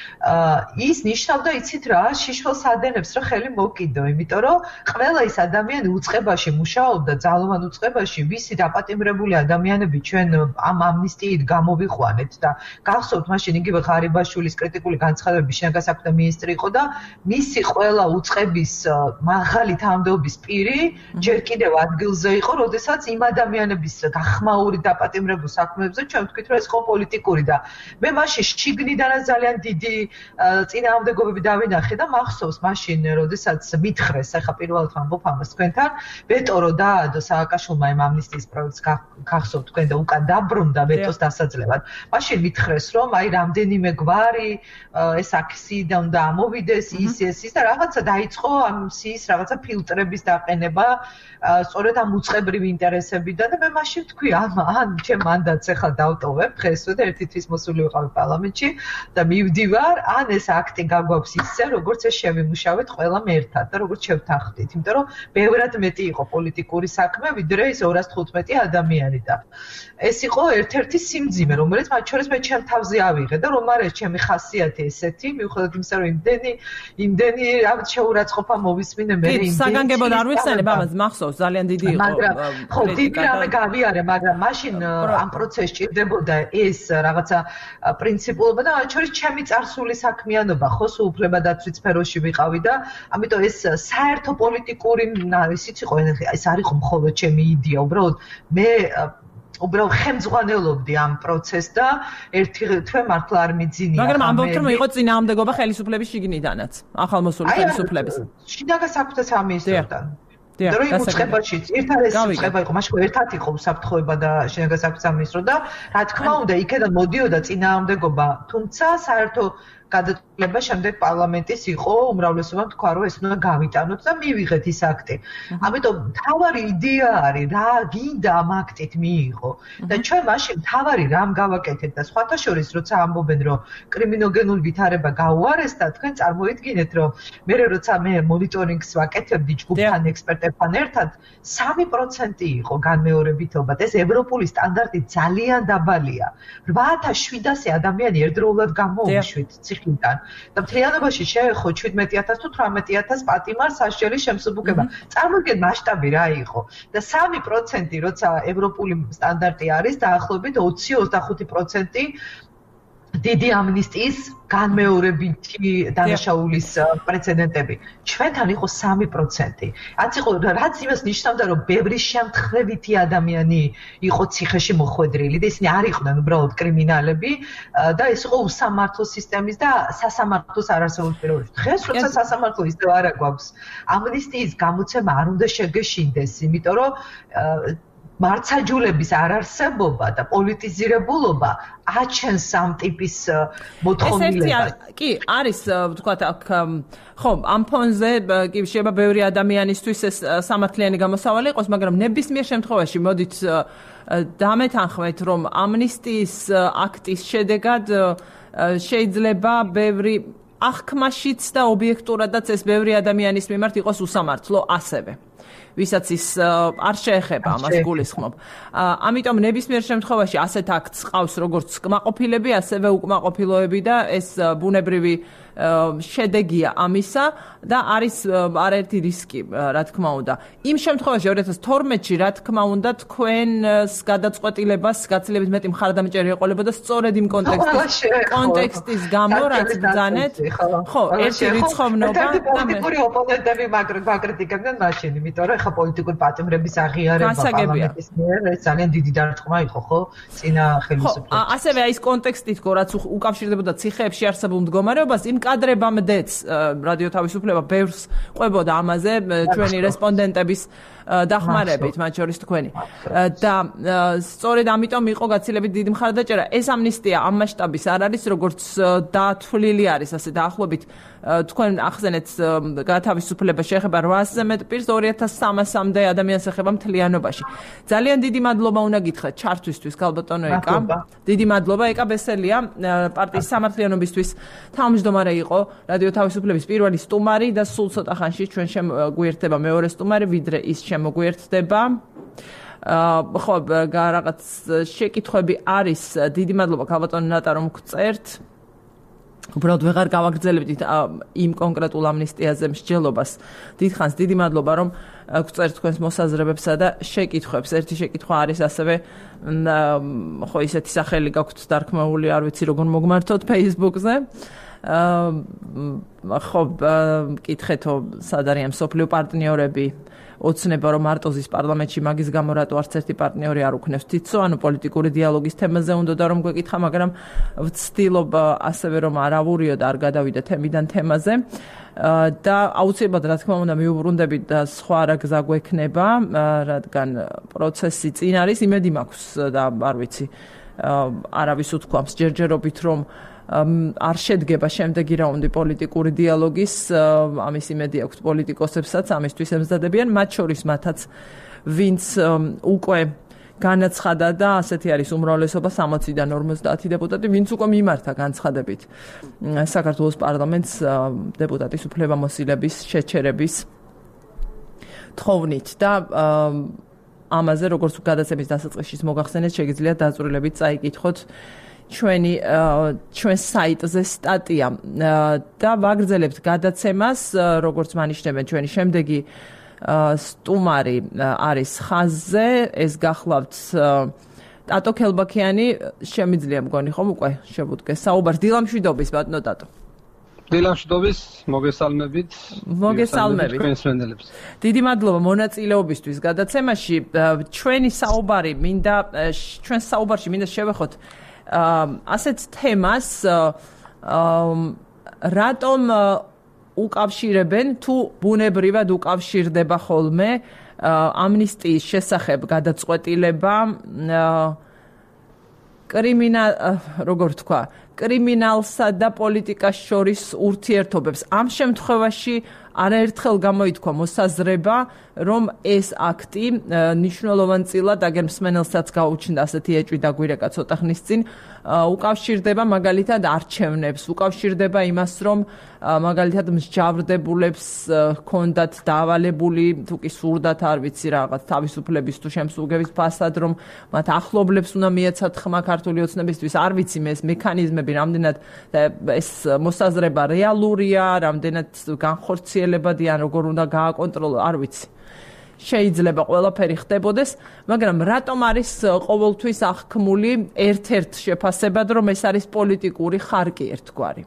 ის ნიშნავდა იცით რა, შიშველს ადენებს, რომ ხელი მოკიდო, იმიტომ რომ ყველა ის ადამიანი უწყებაში მუშაობდა, ძალოვან უწყებაში, ვისი დაპატიმრებული ადამიანები ჩვენ ამ ამნისტიით გამოვიყვანეთ და გახსოვთ მაშინ იგივე ღარიბაშვილის კრიტიკული განცხადებების შინაგან საქმეთა მინისტრი იყო და მისი ყველა უწყების მაღალი თანამდებობის პირი ჯერ კიდევ ადგილზე იყო, როდესაც იმ ადამიანების გახმაური დაპატიმრებულ საქმეებზე ჩვენ ვთქვით, რომ ეს ხო პოლიტიკური და მე მაშინ შიგნიდანაც ძალიან დიდი წინააღმდეგობები დავინახე და მახსოვს მაშინ, როდესაც მითხრეს, ახლა პირველად ვამბობ ამას თქვენთან, ვეტო რო დაადო სააკაშვილმა იმ ამნისტიის პროექტს გახსოვთ თქვენ და უკან დაბრუნდა ვეტოს დასაძლევად. მაშინ მითხრეს, რომ აი რამდენიმე გვარი ეს აქციიდან უნდა ამოვიდეს, ის და რაღაცა დაიწყო ამ სიის რაღაცა ფილტრების დაყენება სწორედ ამ უწყებრივი ინტერესებიდან და მე მაშინ ვთქვი, ან ჩემ მანდატს ახლა დავტოვებ დღეს და ერთი თვის მოსული ვიყავი პარლამენტში და მივდივარ, ან ეს აქტი გაგვაქვს ისე, როგორც ეს შევიმუშავეთ ყველამ ერთად და როგორც შევთანხმდით, იმიტომ რომ ბევრად მეტი იყო პოლიტიკური საქმე, ვიდრე ის 215 ადამიანი და ეს იყო ერთ-ერთი სიმძიმე, რომელიც მათ შორის მე ჩემ თავზე ავიღე და რომ არის ჩემი ხასიათი ესეთი, მიუხედავად იმისა, რომ იმდენი რაღაც შეურაცხყოფა მოვისმინე მე იმდენი საგანგებოდ არ ვიცანებ ამას მახსოვს ძალიან დიდი იყო ხო დიდი რამე გავიარე, მაგრამ მაშინ ამ პროცესში ჭირდებოდა ეს რაღაცა პრინციპულობა და მათ შორის ჩემი წარსული საქმიანობა, ხო სულ უფლებადაცვის სფეროში ვიყავი და ამიტომ ეს საერთო პოლიტიკური ისიც იყო, ეს არ იყო მხოლოდ ჩემი იდეა, უბრალოდ მე უბრალოდ ხელმძღვანელობდი ამ პროცესს და ერთი თვე მართლა არ მიძინია. მაგრამ ამბობთ რომ იყო წინააღმდეგობა ხელისუფლების შიგნიდანაც, ახალმოსული ხელისუფლების. შინაგან საქმეთა სამინისტროდან. და რომ იმ უწყებაში ერთადერთი უწყება იყო, მაშინ ერთად იყო უსაფრთხოება და შინაგან საქმეთა სამინისტრო და რა თქმა უნდა იქედან მოდიოდა წინააღმდეგობა, თუმცა საერთო გადაწყვეტილება შემდეგ პარლამენტის იყო, უმრავლესობამ თქვა, რომ ეს უნდა გავიტანოთ და მივიღეთ ის აქტი. ამიტომ მთავარი იდეა არის, რა გინდა ამ აქტით მიიღო. და ჩვენ მაშინ მთავარი რამ გავაკეთეთ და სხვათა შორის, როცა ამბობენ, რომ კრიმინოგენული ვითარება გაუარესდა, თქვენ წარმოიდგინეთ, რომ მე როცა მე მონიტორინგს ვაკეთებდი ჯგუფთან ექსპერტებთან ერთად, 3% იყო განმეორებითობა და ეს ევროპული სტანდარტი ძალიან დაბალია. 8700 ადამიანი ერთდროულად გამოვიშვით ციხიდან და მთლიანობაში შეეხო 17000 თუ 18000 პატიმარს სასჯელის შემსუბუქება. წარმოგიდგენთ მასშტაბი რა იყო და 3% როცა ევროპული სტანდარტი არის დაახლოებით 20-25% დიდი ამნისტიის განმეორებითი დანაშაულის პრეცედენტები. ჩვენთან იყო 3%. რაც იყო, რაც იმას ნიშნავდა, რომ ბევრი შემთხვევითი ადამიანი იყო ციხეში მოხვედრილი და ისინი არ იყვნენ უბრალოდ კრიმინალები და ეს იყო უსამართლო სისტემის და სასამართლოს არარსებობის პირობებში. დღეს როცა სასამართლო ისევ არა გვაქვს, ამნისტიის გამოცემა არ უნდა შეგეშინდეს, იმიტომ რომ მართსაჯულების არარსებობა და პოლიტიზირებულობა აჩენს ამ ტიპის მოთხოვნილებას. კი, არის ვთქვათ აქ ხო, ამ ფონზე კი შეიძლება ბევრი ადამიანისთვის ეს სამართლიანი გამოსავალი იყოს, მაგრამ ნებისმიერ შემთხვევაში მოდით დამეთანხმეთ, რომ ამნისტიის აქტის შედეგად შეიძლება ბევრი აღქმაშიც და ობიექტურადაც ეს ბევრი ადამიანის მიმართ იყოს უსამართლო ასევე. ვისაც ის არ შეეხება ამას გულისხმობ. ამიტომ ნებისმიერ შემთხვევაში ასეთ აქტს ყავს როგორც კმაყოფილები, ასევე უკმაყოფილოები და ეს ბუნებრივი შედეგია ამისა და არის არაერთი რისკი, რა თქმა უნდა. იმ შემთხვევაში 2012-ში, რა თქმა უნდა, თქვენს გადაწყვეტილებას გაცილებით მეტი მხარდამჭერი ეყოლებოდა სწორედ იმ კონტექსტის გამო, რაც ბრძანეთ. ხო, ერთი რიცხოვნობა და პოლიტიკური ოპონენტები მაგრიტიკებდნენ მაშინ, იმიტომ რომ ხა პოლიტიკური პატიმრების აღიარება პარლამენტის მიერ ეს ძალიან დიდი დარტყმა იყო, ხო? წინა ხელისუფლების. ასევე აი ეს კონტექსტი თქო, რაც უკავშირდებოდა ციხეებში არსებულ მდგომარეობას, იმ კადრებამდეც რადიო თავისუფლება ბევრს ყვებოდა ამაზე ჩვენი რესპონდენტების დახმარებით, მათ შორის თქვენი. და სწორედ ამიტომ იყო გაცილებით დიდი მხარდაჭერა. ეს ამნისტია ამ მასშტაბის არ არის, როგორც დათვლილი არის, ასე დაახლოებით თქვენ ახსენეთ გათავისუფლება შეეხება 800-ზე მეტ პირს 2300-მდე ადამიანს ეხება მთლიანობაში. ძალიან დიდი მადლობა უნდა გითხრათ ჩართვისთვის, ქალბატონო ეკა. დიდი მადლობა ეკა ბესელია, პარტიის სამართლიანობისთვის თავმჯდომარე იყო რადიო თავისუფლების პირველი სტუმარი და სულ ცოტა ხანში ჩვენ შემოგვიერთდება მეორე სტუმარი, ვიდრე ის შემოგვიერთდება. ხო, რაღაც შეკითხვები არის. დიდი მადლობა ქალბატონო ნატა რომ გწერთ. უბრალოდ ვეღარ გავაგრძელებდით იმ კონკრეტულ ამნისტიაზე მსჯელობას. დიდხანს დიდი მადლობა რომ გწერთ თქვენს მოსაზრებებსა და შეკითხვებს. ერთი შეკითხვა არის ასევე ხო ისეთი სახელი გაქვთ დარქმეული, არ ვიცი როგორ მოგმართოთ Facebook-ზე. ხო, კითხეთო, სად არიან მსოფლიო პარტნიორები? ოცნება რომ მარტოზის პარლამენტში მაგის გამო რატო არც ერთი პარტნიორი არ უქნევს თითო, ანუ პოლიტიკური დიალოგის თემაზე უნდა რომ გვეკითხა, მაგრამ ვცდილობ ასევე რომ არ ავურიო და არ გადავიდე თემიდან თემაზე. და აუცილებლად რა თქმა უნდა მიუბრუნდებით და სხვა რა გზა გვექნება, რადგან პროცესი წინ არის, იმედი მაქვს და არ ვიცი, არავის უთქვამს ჯერჯერობით რომ არ შედგება შემდეგი რაუნდი პოლიტიკური დიალოგის, ამის იმედი აქვს პოლიტიკოსებსაც, ამისთვის ემზადებიან, მათ შორის მათაც, ვინც უკვე განაცხადა და ასეთი არის უმრავლესობა 60-დან 50 დეპუტატი, ვინც უკვე მიმართა განცხადებით საქართველოს პარლამენტს დეპუტატის უფლებამოსილების შეჩერების თხოვნით და ამაზე როგორც გადაცემის დასაწყისში მოგახსენეთ, შეგიძლიათ დაწვრილებით წაიკითხოთ ჩვენ საიტზე სტატია და ვაგრძელებთ გადაცემას, როგორც მანიშნებენ ჩვენი შემდეგი სტუმარი არის ხაზზე, ეს გახლავთ ტატო ქელბაქიანი, შემიძლია მგონი ხომ უკვე შევუდგეს საუბარს დილამშვიდობის ბატონო ტატო. დილამშვიდობის, მოგესალმებით. მოგესალმებით. ჩვენს დიდი მადლობა მონაწილეობისთვის გადაცემაში. ჩვენი საუბარი მინდა ჩვენ საუბარში მინდა შევეხოთ ასეთ თემას, რატომ უკავშირებენ თუ ბუნებრივად უკავშირდება ხოლმე ამნისტიის შესახებ გადაწყვეტილება როგორ თქვა, კრიმინალსა და პოლიტიკას შორის ურთიერთობებს. ამ შემთხვევაში არაერთხელ გამოითქვა მოსაზრება, რომ ეს აქტი მნიშვნელოვანწილად აგერ მსმენელსაც გაუჩნდა ასეთი ეჭვი დაგვირეკა ცოტა ხნის წინ, უკავშირდება მაგალითად არჩევნებს, უკავშირდება იმას, რომ მაგალითად მსჯავრდებულებს ჰქონდათ დავალებული, თუ კი სურდათ, არ ვიცი რაღაც თავისუფლების თუ შემსრულების ფასად, რომ მათ ახლობლებს უნდა მიეცათ ხმა ქართული ოცნებისთვის, არ ვიცი მე ეს მექანიზმები რამდენად ეს მოსაზრება რეალურია, რამდენად განხორციელებადია, როგორ უნდა გააკონტროლო, არ ვიცი. შეიძლება ყველაფერი ხდებოდეს, მაგრამ რატომ არის ყოველთვის აღქმული ერთ-ერთ შეფასებად, რომ ეს არის პოლიტიკური ხარკი ერთგვარი?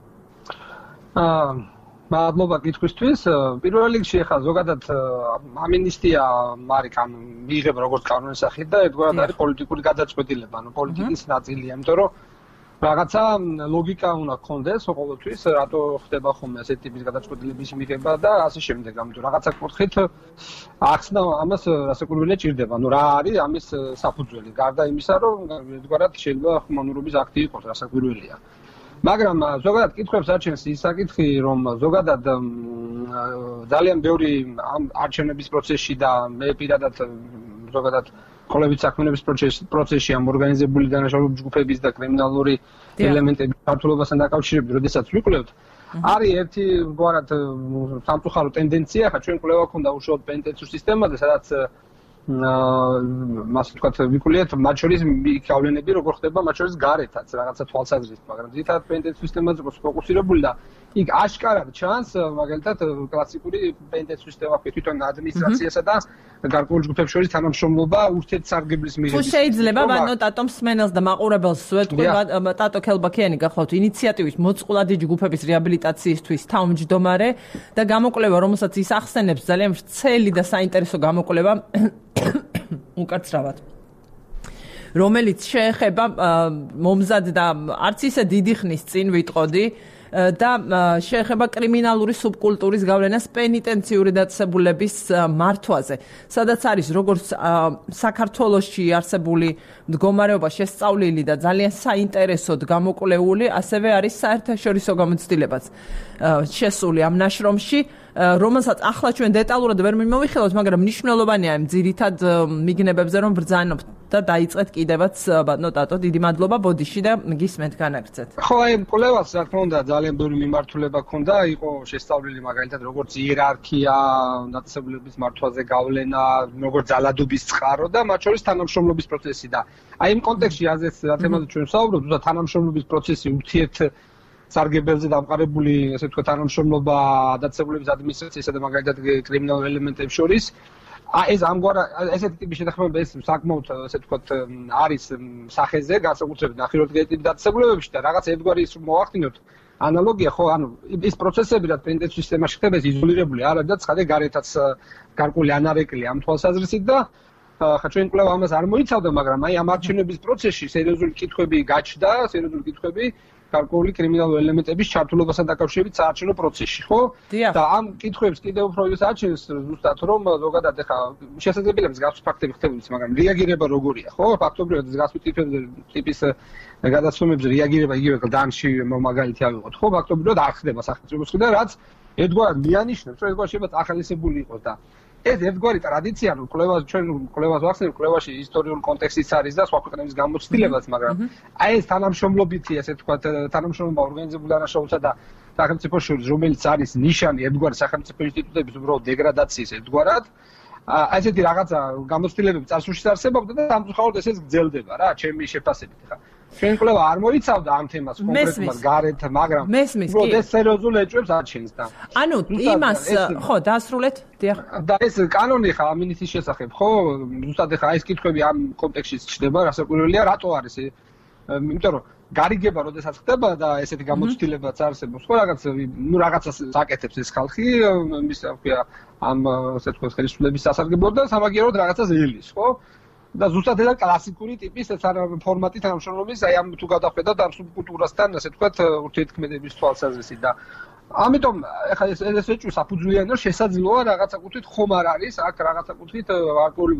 მადლობა კითხვისთვის. პირველ რიგში ახლა ზოგადად ამინისტია მიიღება როგორც კანონისახით და ერთგვარად არის პოლიტიკური გადაწყვეტილება, ანუ პოლიტიკის ნაწილია, იმიტომ რომ რაღაცა ლოგიკა უნდა გქონდეს ყოველთვის, რატო ხდება ხოლმე ასეთი ტიპის გადაწყვეტილების მიღება და ასე შემდეგ. ამიტომ რაღაცა კუთხით ახსნა ამას რასაკვირველია ჭირდება. ანუ რა არის ამის საფუძველი? გარდა იმისა, რომ ერთგვარად შეიძლება ხმანურობის აქტი იყოს, რასაკვირველია. მაგრამ ზოგადად კითხვებს აჩენს ის საკითხი, რომ ზოგადად ძალიან ბევრი ამ არჩევნების პროცესში და მე პირადად ზოგადად კოლევით საქმიანობის პროცესში ამ ორგანიზებული დანაშაულების ჯგუფების და კრიმინალური ელემენტების ქართულობასთან დაკავშირებით, როდესაც ვიკვლევთ, არის ერთი გვარად სამწუხარო ტენდენცია, ხა ჩვენ კვლევა ქონდა უშუალოდ პენტენსურ სისტემაზე, სადაც მას ვთქვათ ვიკულიათ მათ შორის გავლენები როგორ ხდება მათ შორის გარეთაც რაღაცა თვალსაზრისით, მაგრამ ძირითადად პენტენსურ სისტემაზე ყოს ფოკუსირებული და იქ აშკარად ჩანს მაგალითად კლასიკური პენტენსურ სისტემა თვითონ ადმინისტრაციასა და გარკვეულ ჯგუფებს შორის თანამშრომლობა ურთიერთსარგებლის მიღების. თუ შეიძლება ბანო ტატომ სმენელს და მაყურებელს ვეთქვი ტატო ქელბაქიანი გახლავთ ინიციატივის მოწყვლადი ჯგუფების რეაბილიტაციისთვის თავმჯდომარე და გამოკვლევა რომელსაც ის ახსენებს ძალიან ვრცელი და საინტერესო გამოკვლევა უკაცრავად რომელიც შეეხება მომზად და არც ისე დიდი ხნის წინ ვიტყოდი და შეეხება კრიმინალური სუბკულტურის გავლენას პენიტენციური დაწესებულების მართვაზე, სადაც არის როგორც საქართველოში არსებული მდგომარეობა შესწავლილი და ძალიან საინტერესოდ გამოკვლეული, ასევე არის საერთაშორისო გამოცდილებაც შესული ამ ნაშრომში, რომელსაც ახლა ჩვენ დეტალურად ვერ მიმოვიხილავთ, მაგრამ მნიშვნელოვანია იმ ძირითად მიგნებებზე რომ ბრძანოთ და დაიწყეთ კიდევაც ბატონო ტატო, დიდი მადლობა ბოდიში და გისმენთ განაგრძეთ. ხო, აი კვლევას რა თქმა უნდა ძალიან ბევრი მიმართულება ჰქონდა, იყო შესწავლილი მაგალითად როგორც იერარქია, დაწესებულების მართვაზე გავლენა, როგორც ძალადობის წყარო და მათ შორის თანამშრომლობის პროცესი და აი იმ კონტექსტში აზეც რა თემაზე ჩვენ ვსაუბრობთ, და თანამშრომლობის პროცესი ურთიერთ სარგებელზე დამყარებული, ასე ვთქვათ, თანამშრომლობა დაწესებულების ადმინისტრაციისა და მაგალითად კრიმინალურ ელემენტებს შორის. ეს ამგვარად ესეთი ტიპის შეთანხმება ეს საკმაოდ ასე ვთქვათ არის სახეზე, განსაკუთრებით ნახივრად ტიპის დაწესებულებებში და რაღაც ერთგვარი ის მოვახდინოთ ანალოგია, ხო, ანუ ის პროცესები რაც პენტენსურ სისტემაში ხდება, ეს იზოლირებული არ არის და ცხადე გარეთაც გარკვეული ანარეკლია ამ თვალსაზრისით და ხა ჩვენ კვლევა ამას არ მოიცავდა, მაგრამ აი ამ არჩევნების პროცესში სერიოზული კითხვები გაჩნდა, სერიოზული კითხვები გარკვეული კრიმინალურ ელემენტების ჩართულობასთან დაკავშირებით საარჩევნო პროცესში, ხო? და ამ კითხვებს კიდევ უფრო ის აჩენს ზუსტად რომ ზოგადად ეხა შესაძლებელია მსგავსი ფაქტები ხდებოდეს, მაგრამ რეაგირება როგორია, ხო? ფაქტობრივად მსგავსი ტიპის გადაცემებზე რეაგირება იგივე გლდანში მაგალითი ავიღოთ, ხო? ფაქტობრივად არ ხდება სახელმწიფოს მხრიდან, რაც ერთგვარად მიანიშნებს, რომ ერთგვარ შეიძლება ახალისებული იყოს და ეს ერთგვარი ტრადიცია, რომ ჩვენ კვლევას ვახსენებთ, კვლევაში ისტორიული კონტექსტიც არის და სხვა ქვეყნების გამოცდილებაც, მაგრამ აი ეს თანამშრომლობითი, ასე ვთქვათ, თანამშრომლობა ორგანიზებული დანაშაულსა და სახელმწიფოს შორის, რომელიც არის ნიშანი ერთგვარი სახელმწიფო ინსტიტუტების უბრალოდ დეგრადაციის ერთგვარად, აი ესეთი რაღაცა გამოცდილებები წარსულში არსებობდა და სამწუხაროდ ესეც გრძელდება რა, ჩემი შეფასებით ხა. ჩვენ კვლევა არ მოიცავდა ამ თემას კონკრეტულად გარეთ, მაგრამ უბრალოდ ეს სერიოზულ ეჭვებს აჩენს და ანუ იმას ხო დაასრულეთ, დიახ. და ეს კანონი ხა ამ მინისტრის შესახებ, ხო, ზუსტად ხა ეს კითხვები ამ კონტექსტში ჩნდება, რასაკვირველია, რატო არის ეს? იმიტომ რომ გარიგება როდესაც ხდება და ესეთი გამოცდილებაც არსებობს, ხო, რაღაცას აკეთებს ეს ხალხი, ის ქვია ამ ასე ვთქვათ ხელისუფლების სასარგებლოდ და სამაგიეროდ რაღაცას ელის, ხო? და ზუსტად ეს კლასიკური ტიპის ფორმატი თანამშრომლობის, აი ამ თუ გადავხედავთ ამ სუბკულტურასთან, ასე ვთქვათ, ურთიერთქმედების თვალსაზრისით და ამიტომ ეხლა ეს ეჭვი საფუძვლიანი რომ შესაძლოა რაღაცა კუთხით ხომ არ არის, აქ რაღაცა კუთხით გარკვეული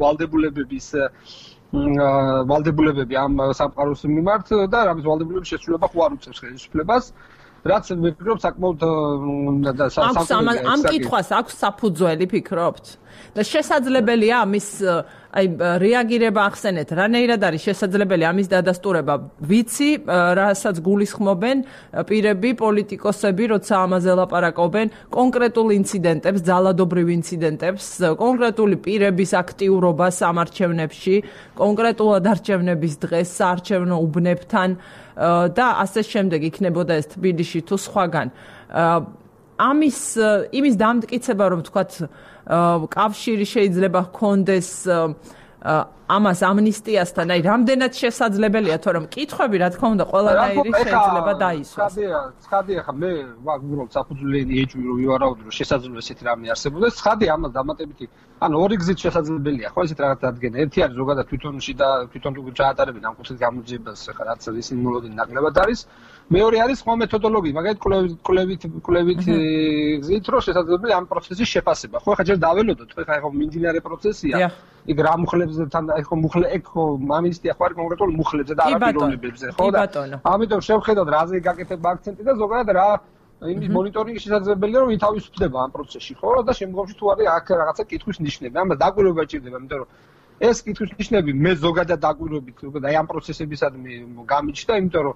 ვალდებულებები ამ სამყაროს მიმართ და რამის ვალდებულების შესრულება ხო არ უწევს ხელისუფლებას, რაც ვფიქრობ საკმაოდ ამ კითხვას აქვს საფუძველი ფიქრობთ? და შესაძლებელია ამის აი რეაგირება ახსენეთ, რანაირად არის შესაძლებელი ამის დადასტურება, ვიცი, რასაც გულისხმობენ პირები, პოლიტიკოსები, როცა ამაზე ლაპარაკობენ, კონკრეტულ ინციდენტებს, ძალადობრივ ინციდენტებს, კონკრეტული პირების აქტიურობას ამ არჩევნებში, კონკრეტულად არჩევნების დღეს საარჩევნო უბნებთან და ასე შემდეგ იქნებოდა ეს თბილისში თუ სხვაგან. იმის დამტკიცება, რომ თქვათ კავშირი შეიძლება ჰქონდეს ამას ამნისტიასთან, აი რამდენად შესაძლებელია, თორემ კითხვები რა თქმა უნდა ყველანაირი შეიძლება დაისვას. ცხადია ხა მე უბრალოდ საფუძვლიანი ეჭვი რომ ვივარაუდი რომ შესაძლოა ესეთი რამე არსებობდეს, ცხადია ამას დამატებითი, ანუ ორი გზით შესაძლებელია, ხო ესეთ რაღაც დადგენა. ერთი არის ზოგადად თვითონში და თვითონ თუ ჩაატარებენ ამ კუთხით გამოძიებას, ხა რაც ისინი მოლოდინი ნაკლებად არის. მეორე არის სხვა მეთოდოლოგია, მაგალითად კვლევით გზით რომ შესაძლებელია ამ პროცესის შეფასება. ხო ხა ჯერ დაველოდოთ, ხო ხა მიმდინარე პროცესია. იქ რა მუხლებზე თან ხო ამინისტია ხო არის კონკრეტულ მუხლებზე და არაპიროვნებებზე, ხო და ამიტომ შევხედოთ რაზე გაკეთება აქცენტი და ზოგადად რა იმის მონიტორინგი შესაძლებელია რომ ითავისუფლდება ამ პროცესში, ხო და შემდგომში თუ არის აქ რაღაცა კითხვის ნიშნები, ამას დაკვირვება ჭირდება, იმიტომ რომ ეს კითხვის ნიშნები მე ზოგადად დაკვირვებით, ზოგადად აი ამ პროცესებისადმი გამიჩნდა, იმიტომ რომ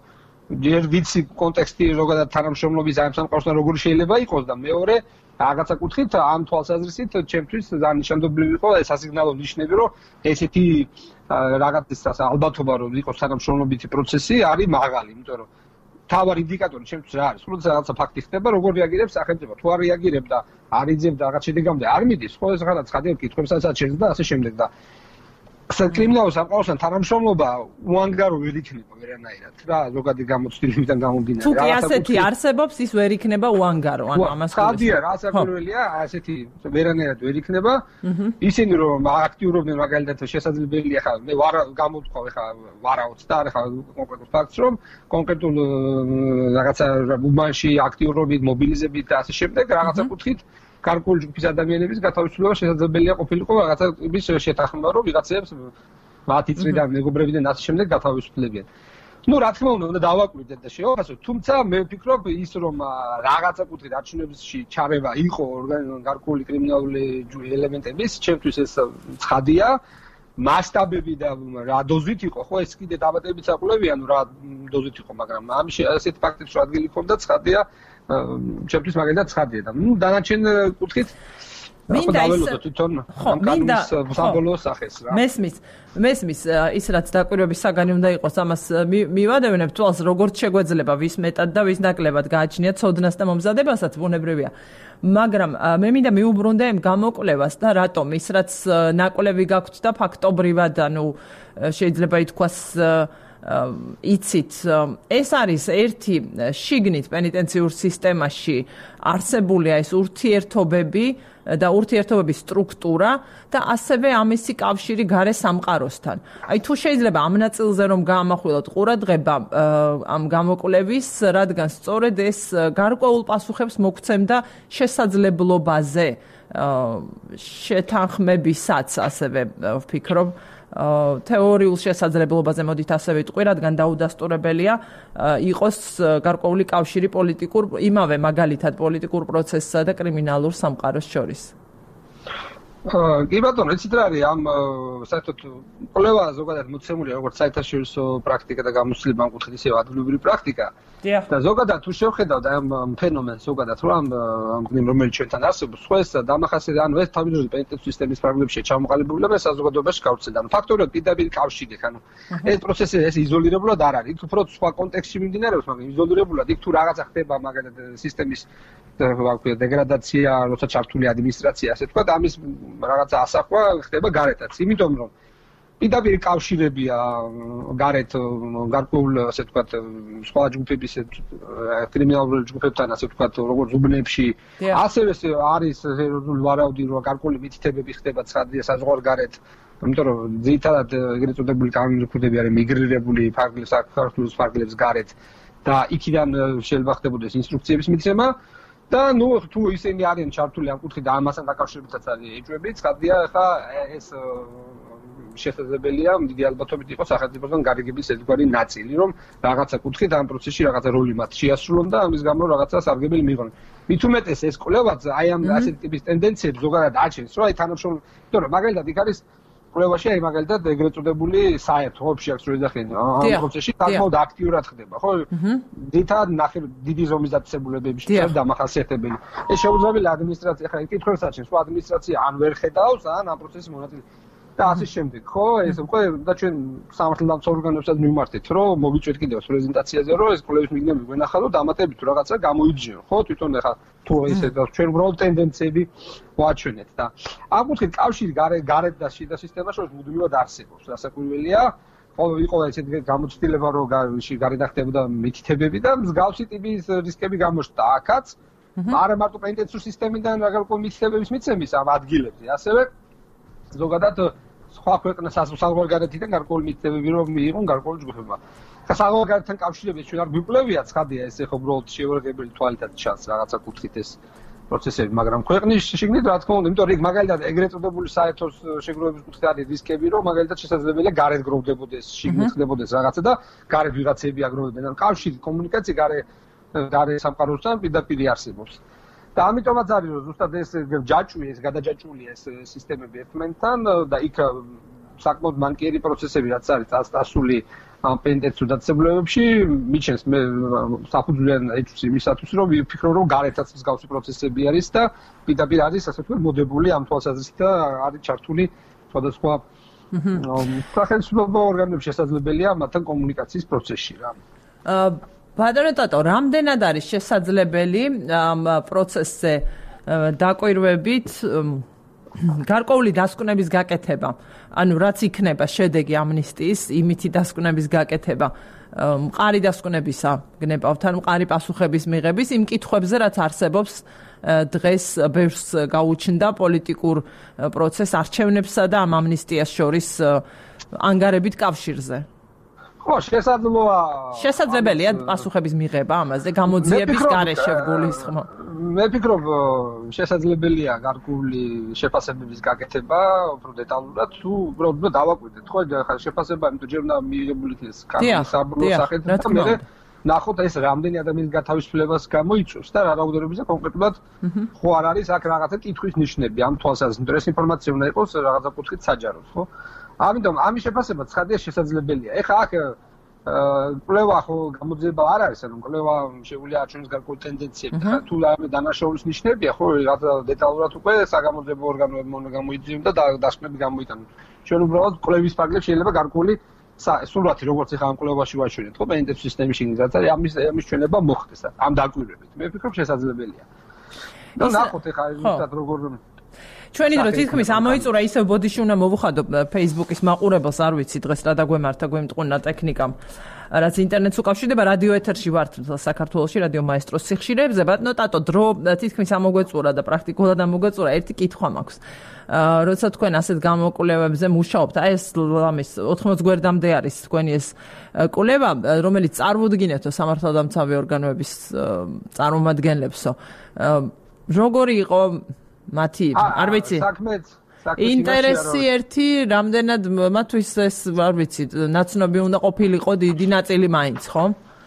ჯერ ვიცი კონტექსტი ზოგადად თანამშრომლობის ამ სამყაროსთან როგორი შეიძლება იყოს და მეორე რაღაცა კუთხით ამ თვალსაზრისით ჩემთვის ძალიან ნიშანდობლივი იყო ეს სასიგნალო ნიშნები რომ ესეთი რაღაცის ალბათობა რომ იყოს თანამშრომლობითი პროცესი არის მაღალი იმიტომ რომ თავარი ინდიკატორი ჩემთვის რა არის როდესაც რაღაცა ფაქტი ხდება როგორ რეაგირებს სახელმწიფო თუ არ რეაგირებს და არ იძებს რაღაც შედეგამდე არ მიდის ხო ეს რაღაც ხადიერ კითხვებსაც შეძდა და ასე შემდეგ და კრიმინალურ სამყაროსთან თანამშრომლობა უანგარო ვერ იქნება ვერანაირად რა ზოგადი გამოცდილებიდან გამომდინარე თუ კი ასეთი არსებობს ის ვერ იქნება უანგარო ანუ ამას ხადია რა საკურველია ასეთი ვერანაირად ვერ იქნება ისინი რომ აქტიურობდნენ მაგალითად შესაძლებელია ხა მე გამოვთქვა ხა ვარაუდს და ხა კონკრეტულ ფაქტს რომ კონკრეტულ რაღაცა უბანში აქტიურობით მობილიზებით და ასე შემდეგ რაღაცა კუთხით გარკვეული ჯგუფის ადამიანების გათავისუფლება შესაძლებელია ყოფილიყო რაღაცა ტიპის შეთანხმება რომ ვიღაცებს მათი წრიდან მეგობრებიდან ასე შემდეგ გათავისუფლებიან. ნუ რა თქმა უნდა დავაკვირდეთ და შევაფასოთ, თუმცა მე ვფიქრობ ის რომ რაღაცა კუთხით არჩევნებში ჩარევა იყო გარკვეული კრიმინალური ელემენტების, ჩემთვის ეს ცხადია. მასშტაბები და რა დოზით იყო, ხო ეს კიდე დამატებით საყულებია, ნუ რა დოზით იყო, მაგრამ ამის ასეთ ფაქტებს რა ადგილი ქონდა ცხადია. ჩემთვის მაგალითად ცხადია და ნუ დანარჩენ კუთხით მინდა ის საბოლოო სახეს რა მესმის ის რაც დაკვირვების საგანი უნდა იყოს ამას მივადევნებ თვალს როგორც შეგვეძლება ვის მეტად და ვის ნაკლებად გააჩნია ცოდნას და მომზადებასაც ბუნებრივია მაგრამ მე მინდა მიუბრუნდე იმ გამოკვლევას და რატომ ის რაც ნაკვლევი გაქვთ და ფაქტობრივად ანუ შეიძლება ითქვას იცით ეს არის ერთი შიგნით პენიტენციურ სისტემაში არსებულია ეს ურთიერთობები და ურთიერთობების სტრუქტურა და ასევე ამისი კავშირი გარე სამყაროსთან. აი თუ შეიძლება ამ ნაწილზე რომ გაამახვილოთ ყურადღება ამ გამოკვლევის, რადგან სწორედ ეს გარკვეულ პასუხებს მოგცემდა შესაძლებლობაზე შეთანხმებისაც ასევე ვფიქრობ თეორიულ შესაძლებლობაზე მოდით ასე ვიტყვი, რადგან დაუდასტურებელია იყოს გარკვეული კავშირი პოლიტიკურ იმავე მაგალითად პოლიტიკურ პროცესსა და კრიმინალურ სამყაროს შორის. კი ბატონო, იცით რა არის ამ საერთოდ კვლევა ზოგადად მოცემულია როგორც საერთაშორისო პრაქტიკა და გამოცდილება ამ კუთხით ისე ადგილობრივი პრაქტიკა. და ზოგადად თუ შევხედავთ ამ ფენომენს ზოგადად რომ რომელიც ჩვენთან არსებობს, ხო ეს დამახასიათებელია, ანუ ეს თავიდანვე პენიტენციურ სისტემის პრობლემებში ჩამოყალიბებულა და საზოგადოებაში გავრცელდა. ანუ ფაქტორად პირდაპირ კავშირი, ანუ ეს პროცესი ეს იზოლირებულად არ არის. იქ უფრო სხვა კონტექსტში მიმდინარეობს, მაგრამ იზოლირებულად იქ თუ რაღაცა ხდება მაგალითად სისტემის დეგრადაცია, როცა ჩართული ადმინისტრაცია, ასე თქვა, ამის რაღაცა ასახვა ხდება გარეთაც. იმიტომ რომ პირდაპირ კავშირებია გარეთ გარკვეულ ასე ვთქვათ სხვა ჯგუფების კრიმინალურ ჯგუფებთან ასე ვთქვათ როგორც უბნებში ასევე არის ვარაუდი რომ გარკვეული მითითებები ხდება ცხადია საზღვარგარეთ იმიტომ რომ ძირითადად ეგრეთ წოდებული კანონმდებლობები არის მიგრირებული საქართველოს ფარგლებს გარეთ და იქიდან შეიძლება ხდებოდეს ინსტრუქციების მიცემა და ნუ თუ ისინი არიან ჩართული ამ კუთხით და ამასთან დაკავშირებითაც არის ეჭვები ცხადია ხა ეს შესაძლებელია დიდი ალბათობით იყოს სახელმწიფოსგან გარიგების ერთგვარი ნაწილი რომ რაღაცა კუთხით ამ პროცესში რაღაცა როლი მათ შეასრულონ და ამის გამო რაღაცა სარგებელი მიიღონ. მით უმეტეს ეს კვლევაც აი ამ ასეთი ტიპის ტენდენციებს ზოგადად აჩენს რომ აი თანამშრომლობა, იმიტომ რომ მაგალითად იქ არის კვლევაში აი მაგალითად ეგრეთ წოდებული საერთო ოფში აქვს რო ეძახენ ამ პროცესში საკმაოდ აქტიურად ხდება, ხო? ძირითადად ნახე დიდი ზომის დაწესებულებების შესახებ დამახასიათებელი. ეს შეუძლებელი ადმინისტრაცია ხა იკითხებს აჩენს, რომ ადმინისტრაცია ან ვერ ხედავს, ან ამ პროცესის მონაწილე და ასე შემდეგ, ხო? ეს უკვე და ჩვენ სამართალდამცავ ორგანოებსაც მივმართეთ, რომ მოვიწვიეთ კიდევ პრეზენტაციაზე, რომ ეს კვლევის მიგნები გვენახალო დამატებით რაღაცა გამოიძიო, ხო? თვითონ ახლა თუ ესე ჩვენ უბრალოდ ტენდენციები ვაჩვენეთ და ამ კუთხით კავშირი გარეთ და შიდა სისტემაში მუდმივად არსებობს. რასაკვირველია, იყო ესეთი გამოცდილება, რომ გარეთ ხდებოდა მითითებები და მსგავსი ტიპის რისკები გამოჩნდა აქაც. არა მარტო პენიტენციურ სისტემიდან გარკვეული მითითებების მიცემის ამ ადგილებზე, ასევე ზოგადად სხვა ქვეყნის საზღვარგარეთიდან გარკვეული მითითებები რომ მიიღონ გარკვეული ჯგუფებმა. და საზღვარგარეთთან კავშირებით ჩვენ არ გვიკვლევია ცხადია ეს ხო უბრალოდ შეურაცხმებელი თვალითაც ჩანს რაღაცა კუთხით ეს პროცესები, მაგრამ ქვეყნის შიგნით რა თქმა უნდა, იმიტომ რომ მაგალითად ეგრეთ წოდებული საერთო შეგროვების კუთხით არის რისკები, რომ მაგალითად შესაძლებელია გარეთ გროვდებოდეს, შიგნით ხდებოდეს რაღაცა და გარეთ ვიღაცები აგროვებდნენ. ანუ კავშირი, კომუნიკაცია გარე სამყაროსთან პირდაპირ არსებობს. და ამიტომაც არის რომ ზუსტად ეს ჯაჭვი, ეს გადაჯაჭვული ეს სისტემები ერთმანეთთან და იქ საკმაოდ მანკიერი პროცესები რაც არის წასული ამ პენტეცუ დაწესებულებებში მიჩნევს მე საფუძვლიან იმისათვის რომ ვიფიქრო რომ გარეთაც მსგავსი პროცესები არის და პირდაპირ არის ასე ვთქვათ მოდებული ამ თვალსაზრისით და არის ჩართული სხვადასხვა სახელმწიფო ორგანოებში შესაძლებელია მათთან კომუნიკაციის პროცესში რა. ბატონო ტატო, რამდენად არის შესაძლებელი ამ პროცესზე დაკვირვებით გარკვეული დასკვნების გაკეთება, ანუ რაც იქნება შედეგი ამნისტიის, იმითი დასკვნების გაკეთება, მყარი დასკვნებისა გნებავთ, ან მყარი პასუხების მიღების იმ კითხვებზე, რაც არსებობს დღეს ბევრს გაუჩნდა პოლიტიკურ პროცესს არჩევნებსა და ამ ამნისტიას შორის ანგარებით კავშირზე. ხო, შესაძლებელია პასუხების მიღება ამაზე, გამოძიების გარეშე გულისხმო. მე ვფიქრობ, შესაძლებელია გარკვეული შეფასებების გაკეთება, უფრო დეტალურად, თუ უბრალოდ დავაკვირდეთ, ხო, ხა შეფასება, იმიტომ ჯერ უნდა მიიღებული იქნეს კანონის საბოლოო სახით და მე ნახოთ ეს რამდენი ადამიანის გათავისუფლებას გამოიწვევს და რა რაოდენობისა კონკრეტულად ხო არ არის აქ რაღაცა კითხვის ნიშნები ამ თვალსაზრისით, რომ ეს ინფორმაცია უნდა იყოს რაღაცა კუთხით საჯაროდ, ხო? ამიტომ ამის შეფასება ცხადია შესაძლებელია. ეხლა აქ კვლევა ხო გამოძიება არ არის, ანუ კვლევა შეუძლია არჩევნების გარკვეული ტენდენციები, ხა თუ დანაშაულის ნიშნებია, ხო, რაღაცა დეტალურად უკვე საგამოძიებო ორგანოებმა უნდა გამოიძიონ და დასკვნები გამოიტანონ. ჩვენ უბრალოდ კვლევის ფარგლებში შეიძლება გარკვეული სურათი როგორც ეხლა ამ კვლევაში ვაჩვენეთ, ხო, პენტეცუ სისტემის შიგნით არის ამის ჩვენება მოხდეს ამ დაკვირვებით. მე ვფიქრობ შესაძლებელია. და ნახოთ ეხლა ზუსტად როგორ ჩვენი დრო თითქმის ამოიწურა ისევ ბოდიში უნდა მოვუხადო Facebook-ის მაყურებელს, არ ვიცი დღეს რა დაგვემართა გვემტყუნა ტექნიკამ. რაც ინტერნეტს უკავშირდება, რადიო ეთერში ვართ საქართველოში, რადიო მაესტროს სიხშირეებზე, ბატონო ტატო, დრო თითქმის ამოგვეწურა და პრაქტიკულად ამოგვეწურა, ერთი კითხვა მაქვს. როცა თქვენ ასეთ გამოკვლევებზე მუშაობთ, აი ეს ამის 80 გვერდამდე არის თქვენი ეს კვლევა, რომელიც წარმოუდგინეთო სამართალდამცავი ორგანოების წარმომადგენლებსო. როგორი იყო მათი, არ ვიცი. ინტერესი ერთი, რამდენად მათთვის ეს, არ ვიცი, ნაცნობი უნდა ყოფილიყო დიდი ნაწილი მაინც, ხო?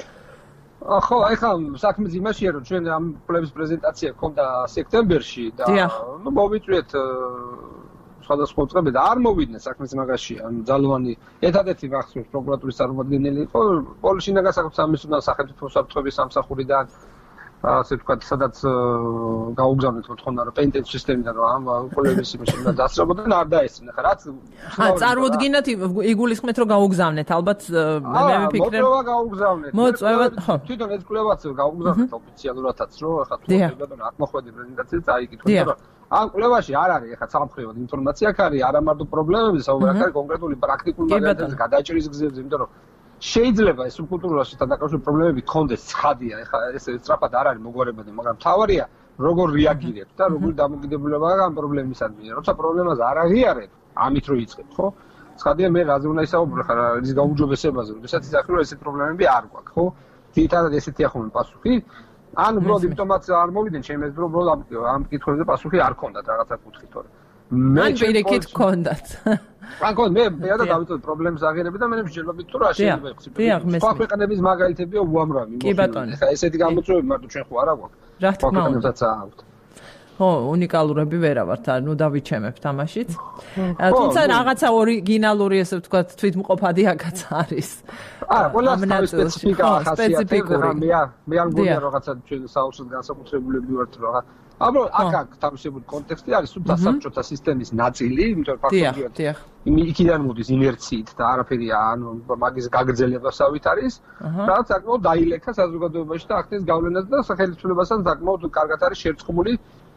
ხო, ეხლა საქმეც იმაშია, რომ ჩვენ ამ კვლევის პრეზენტაცია გქონდა სექტემბერში და ნუ მოვიწვიეთ სხვადასხვა წრები და არ მოვიდნენ საქმეც მაგაში, ანუ ძალოვანი ერთადერთი მახსოვს პროკურატურის წარმომადგენელი იყო, პოლში ნაგასაკუთრების სამისოდან სახელმწიფო საფრთხების სამსახურიდან ასე ვთქვათ, სადაც გაუგზავნეთ მოთხოვნა, რომ პენტეცუ სისტემიდან რომ ამ კვლევის იმაში უნდა დასწრებოდნენ, არ დაესწრნენ. ხა რაც წარმოუდგინეთ, იგულისხმეთ, რომ გაუგზავნეთ, ალბათ მე ვიფიქრე. მოწვევა გაუგზავნეთ. მოწვევა, ხო. თვითონ ეს კვლევაც გაუგზავნეთ ოფიციალურადაც, რომ ხა თუ ბატონო არ მოხვედი პრეზენტაციას წაიკითხოთ, რომ ამ კვლევაში არ არის ხა სამხრივად ინფორმაცია, აქ არის არა მარტო პრობლემები, საუბარი აქ არის კონკრეტული პრაქტიკული მაგალითებზე გადაჭრის გზებზე, იმიტომ რომ შეიძლება ეს სუბკულტურასთან დაკავშირებული პრობლემები გქონდეს, ცხადია, ეხლა ეს სწრაფად არ არის მოგვარებადი, მაგრამ თავარია როგორ რეაგირებთ და როგორი დამოკიდებულება აქვს ამ პრობლემისადმი. როცა პრობლემას არ აღიარებ, ამით რო იწყებ, ხო? ცხადია მე რაზე უნდა ისაუბრო, ხა ის გაუჯობესებაზე, როდესაც ისახი რომ ესეთ პრობლემები არ გვაქვს, ხო? თითქოს ესეთი ახლა პასუხი, ან უბრალოდ იმიტომაც არ მოვიდნენ ჩემს ეს უბრალოდ ამ კითხვებზე პასუხი არ ქონდათ რაღაცა კუთხით, თორე მე პირიქით გქონდათ. აკო მე და დავიწოთ პრობლემს აღიარები და მე მსჯელობთ თუ რა შეიძლება იყოს. სხვა ქვეყნების მაგალითებია უამრავი. კი ბატონო. ხა ესეთი გამოწვევები მარტო ჩვენ ხო არა გვაქვს. რა თქმა უნდა. აქვს. ხო, უნიკალურები ვერა ვართ, ნუ დავიჩემებთ ამაშიც. თუმცა რაღაცა ორიგინალური, ესე ვთქვათ, თვითმყოფადი აქაც არის. ყველა სპეციფიკა ხასიათი. მე არ მგონია რაღაცა ჩვენ საოცრად განსაკუთრებულები ვართ რაღაც. აბა აქ თავისებური კონტექსტი არის სულ დასაბჭოთა სისტემის ნაწილი, იმიტომ რომ ფაქტობრივად იქიდან მოდის ინერციით და არაფერი ანუ მაგის გაგრძელებასავით არის, რაც საკმაოდ დაილექა საზოგადოებაში და ახდენს გავლენას და სახელმწიფოებასთან საკმაოდ კარგად არის შერწყმული.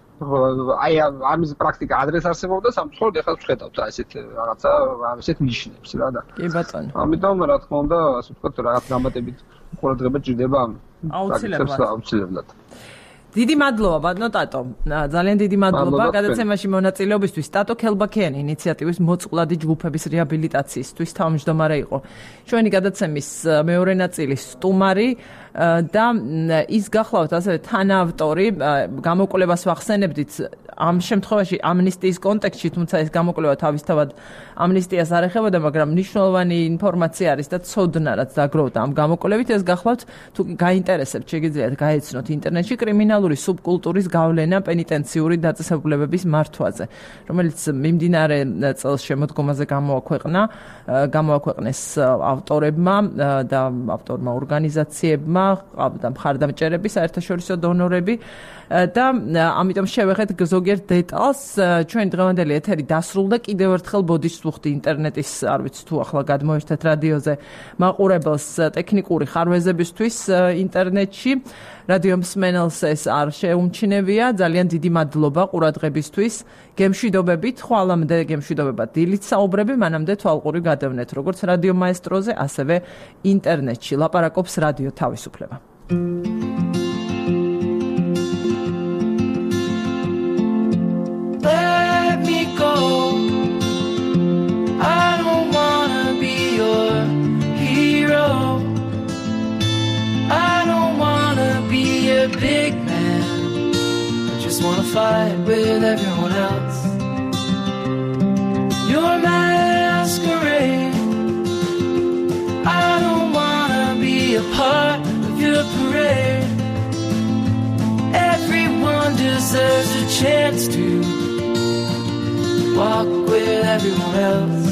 აი ამის პრაქტიკა ადრეს არსებობდა სამწუხაროდ ეხლა ვხედავთ ესეთ რაღაცა ესეთ ნიშნებს რა და კი ბატონო. ამიტომ რა თქმა უნდა ასე ვთქვათ რაღაც დამატებით ყურადღება ჭირდება ამ აუცილებლად. დიდი მადლობა ბატონო ტატო. ძალიან დიდი მადლობა გადაცემაში მონაწილეობისთვის. ტატო ქელბაქიანი ინიციატივის მოწყვლადი ჯგუფების რეაბილიტაციისთვის თავმჯდომარე იყო. ჩვენი გადაცემის მეორე ნაწილის სტუმარი და ის გახლავთ ასევე თანაავტორი, გამოკვლევას ვახსენებდით ამ შემთხვევაში ამნისტიის კონტექსტში, თუმცა ეს გამოკვლევა თავისთავად ამნისტიას არ ეხებოდა, მაგრამ მნიშვნელოვანი ინფორმაცია არის და ცოდნა რაც დაგროვდა ამ გამოკვლევით, ეს გახლავთ თუ გაინტერესებთ, შეგიძლიათ გაეცნოთ ინტერნეტში კრიმინალური სუბკულტურის გავლენა პენიტენციური დაწესებულებების მართვაზე, რომელიც მიმდინარე წელს შემოდგომაზე გამოაქვეყნეს ავტორებმა და ავტორმა ორგანიზაციებმა, ყავდა მხარდამჭერები, საერთაშორისო დონორები და ამიტომ შევეხეთ ზოგიერთ დეტალს. ჩვენ დღევანდელი ეთერი დასრულდა, კიდევ ერთხელ ბოდიშს ვუხდი ინტერნეტის, არ ვიცი თუ ახლა გადმოერთეთ რადიოზე მაყურებელს ტექნიკური ხარვეზებისთვის ინტერნეტში. რადიო მსმენელს ეს არ შეუმჩნევია, ძალიან დიდი მადლობა ყურადღებისთვის. გემშვიდობებით, ხვალამდე გემშვიდობება დილით საუბრები, მანამდე თვალყური გადავნეთ, როგორც რადიო მაესტროზე, ასევე ინტერნეტში. ლაპარაკობს რადიო თავისუფლება. Let me go. I don't wanna be your hero. I don't wanna be a big man. I just wanna fight with everyone else. Your masquerade. I don't wanna be a part of your parade. Everyone deserves a chance to walk with everyone else.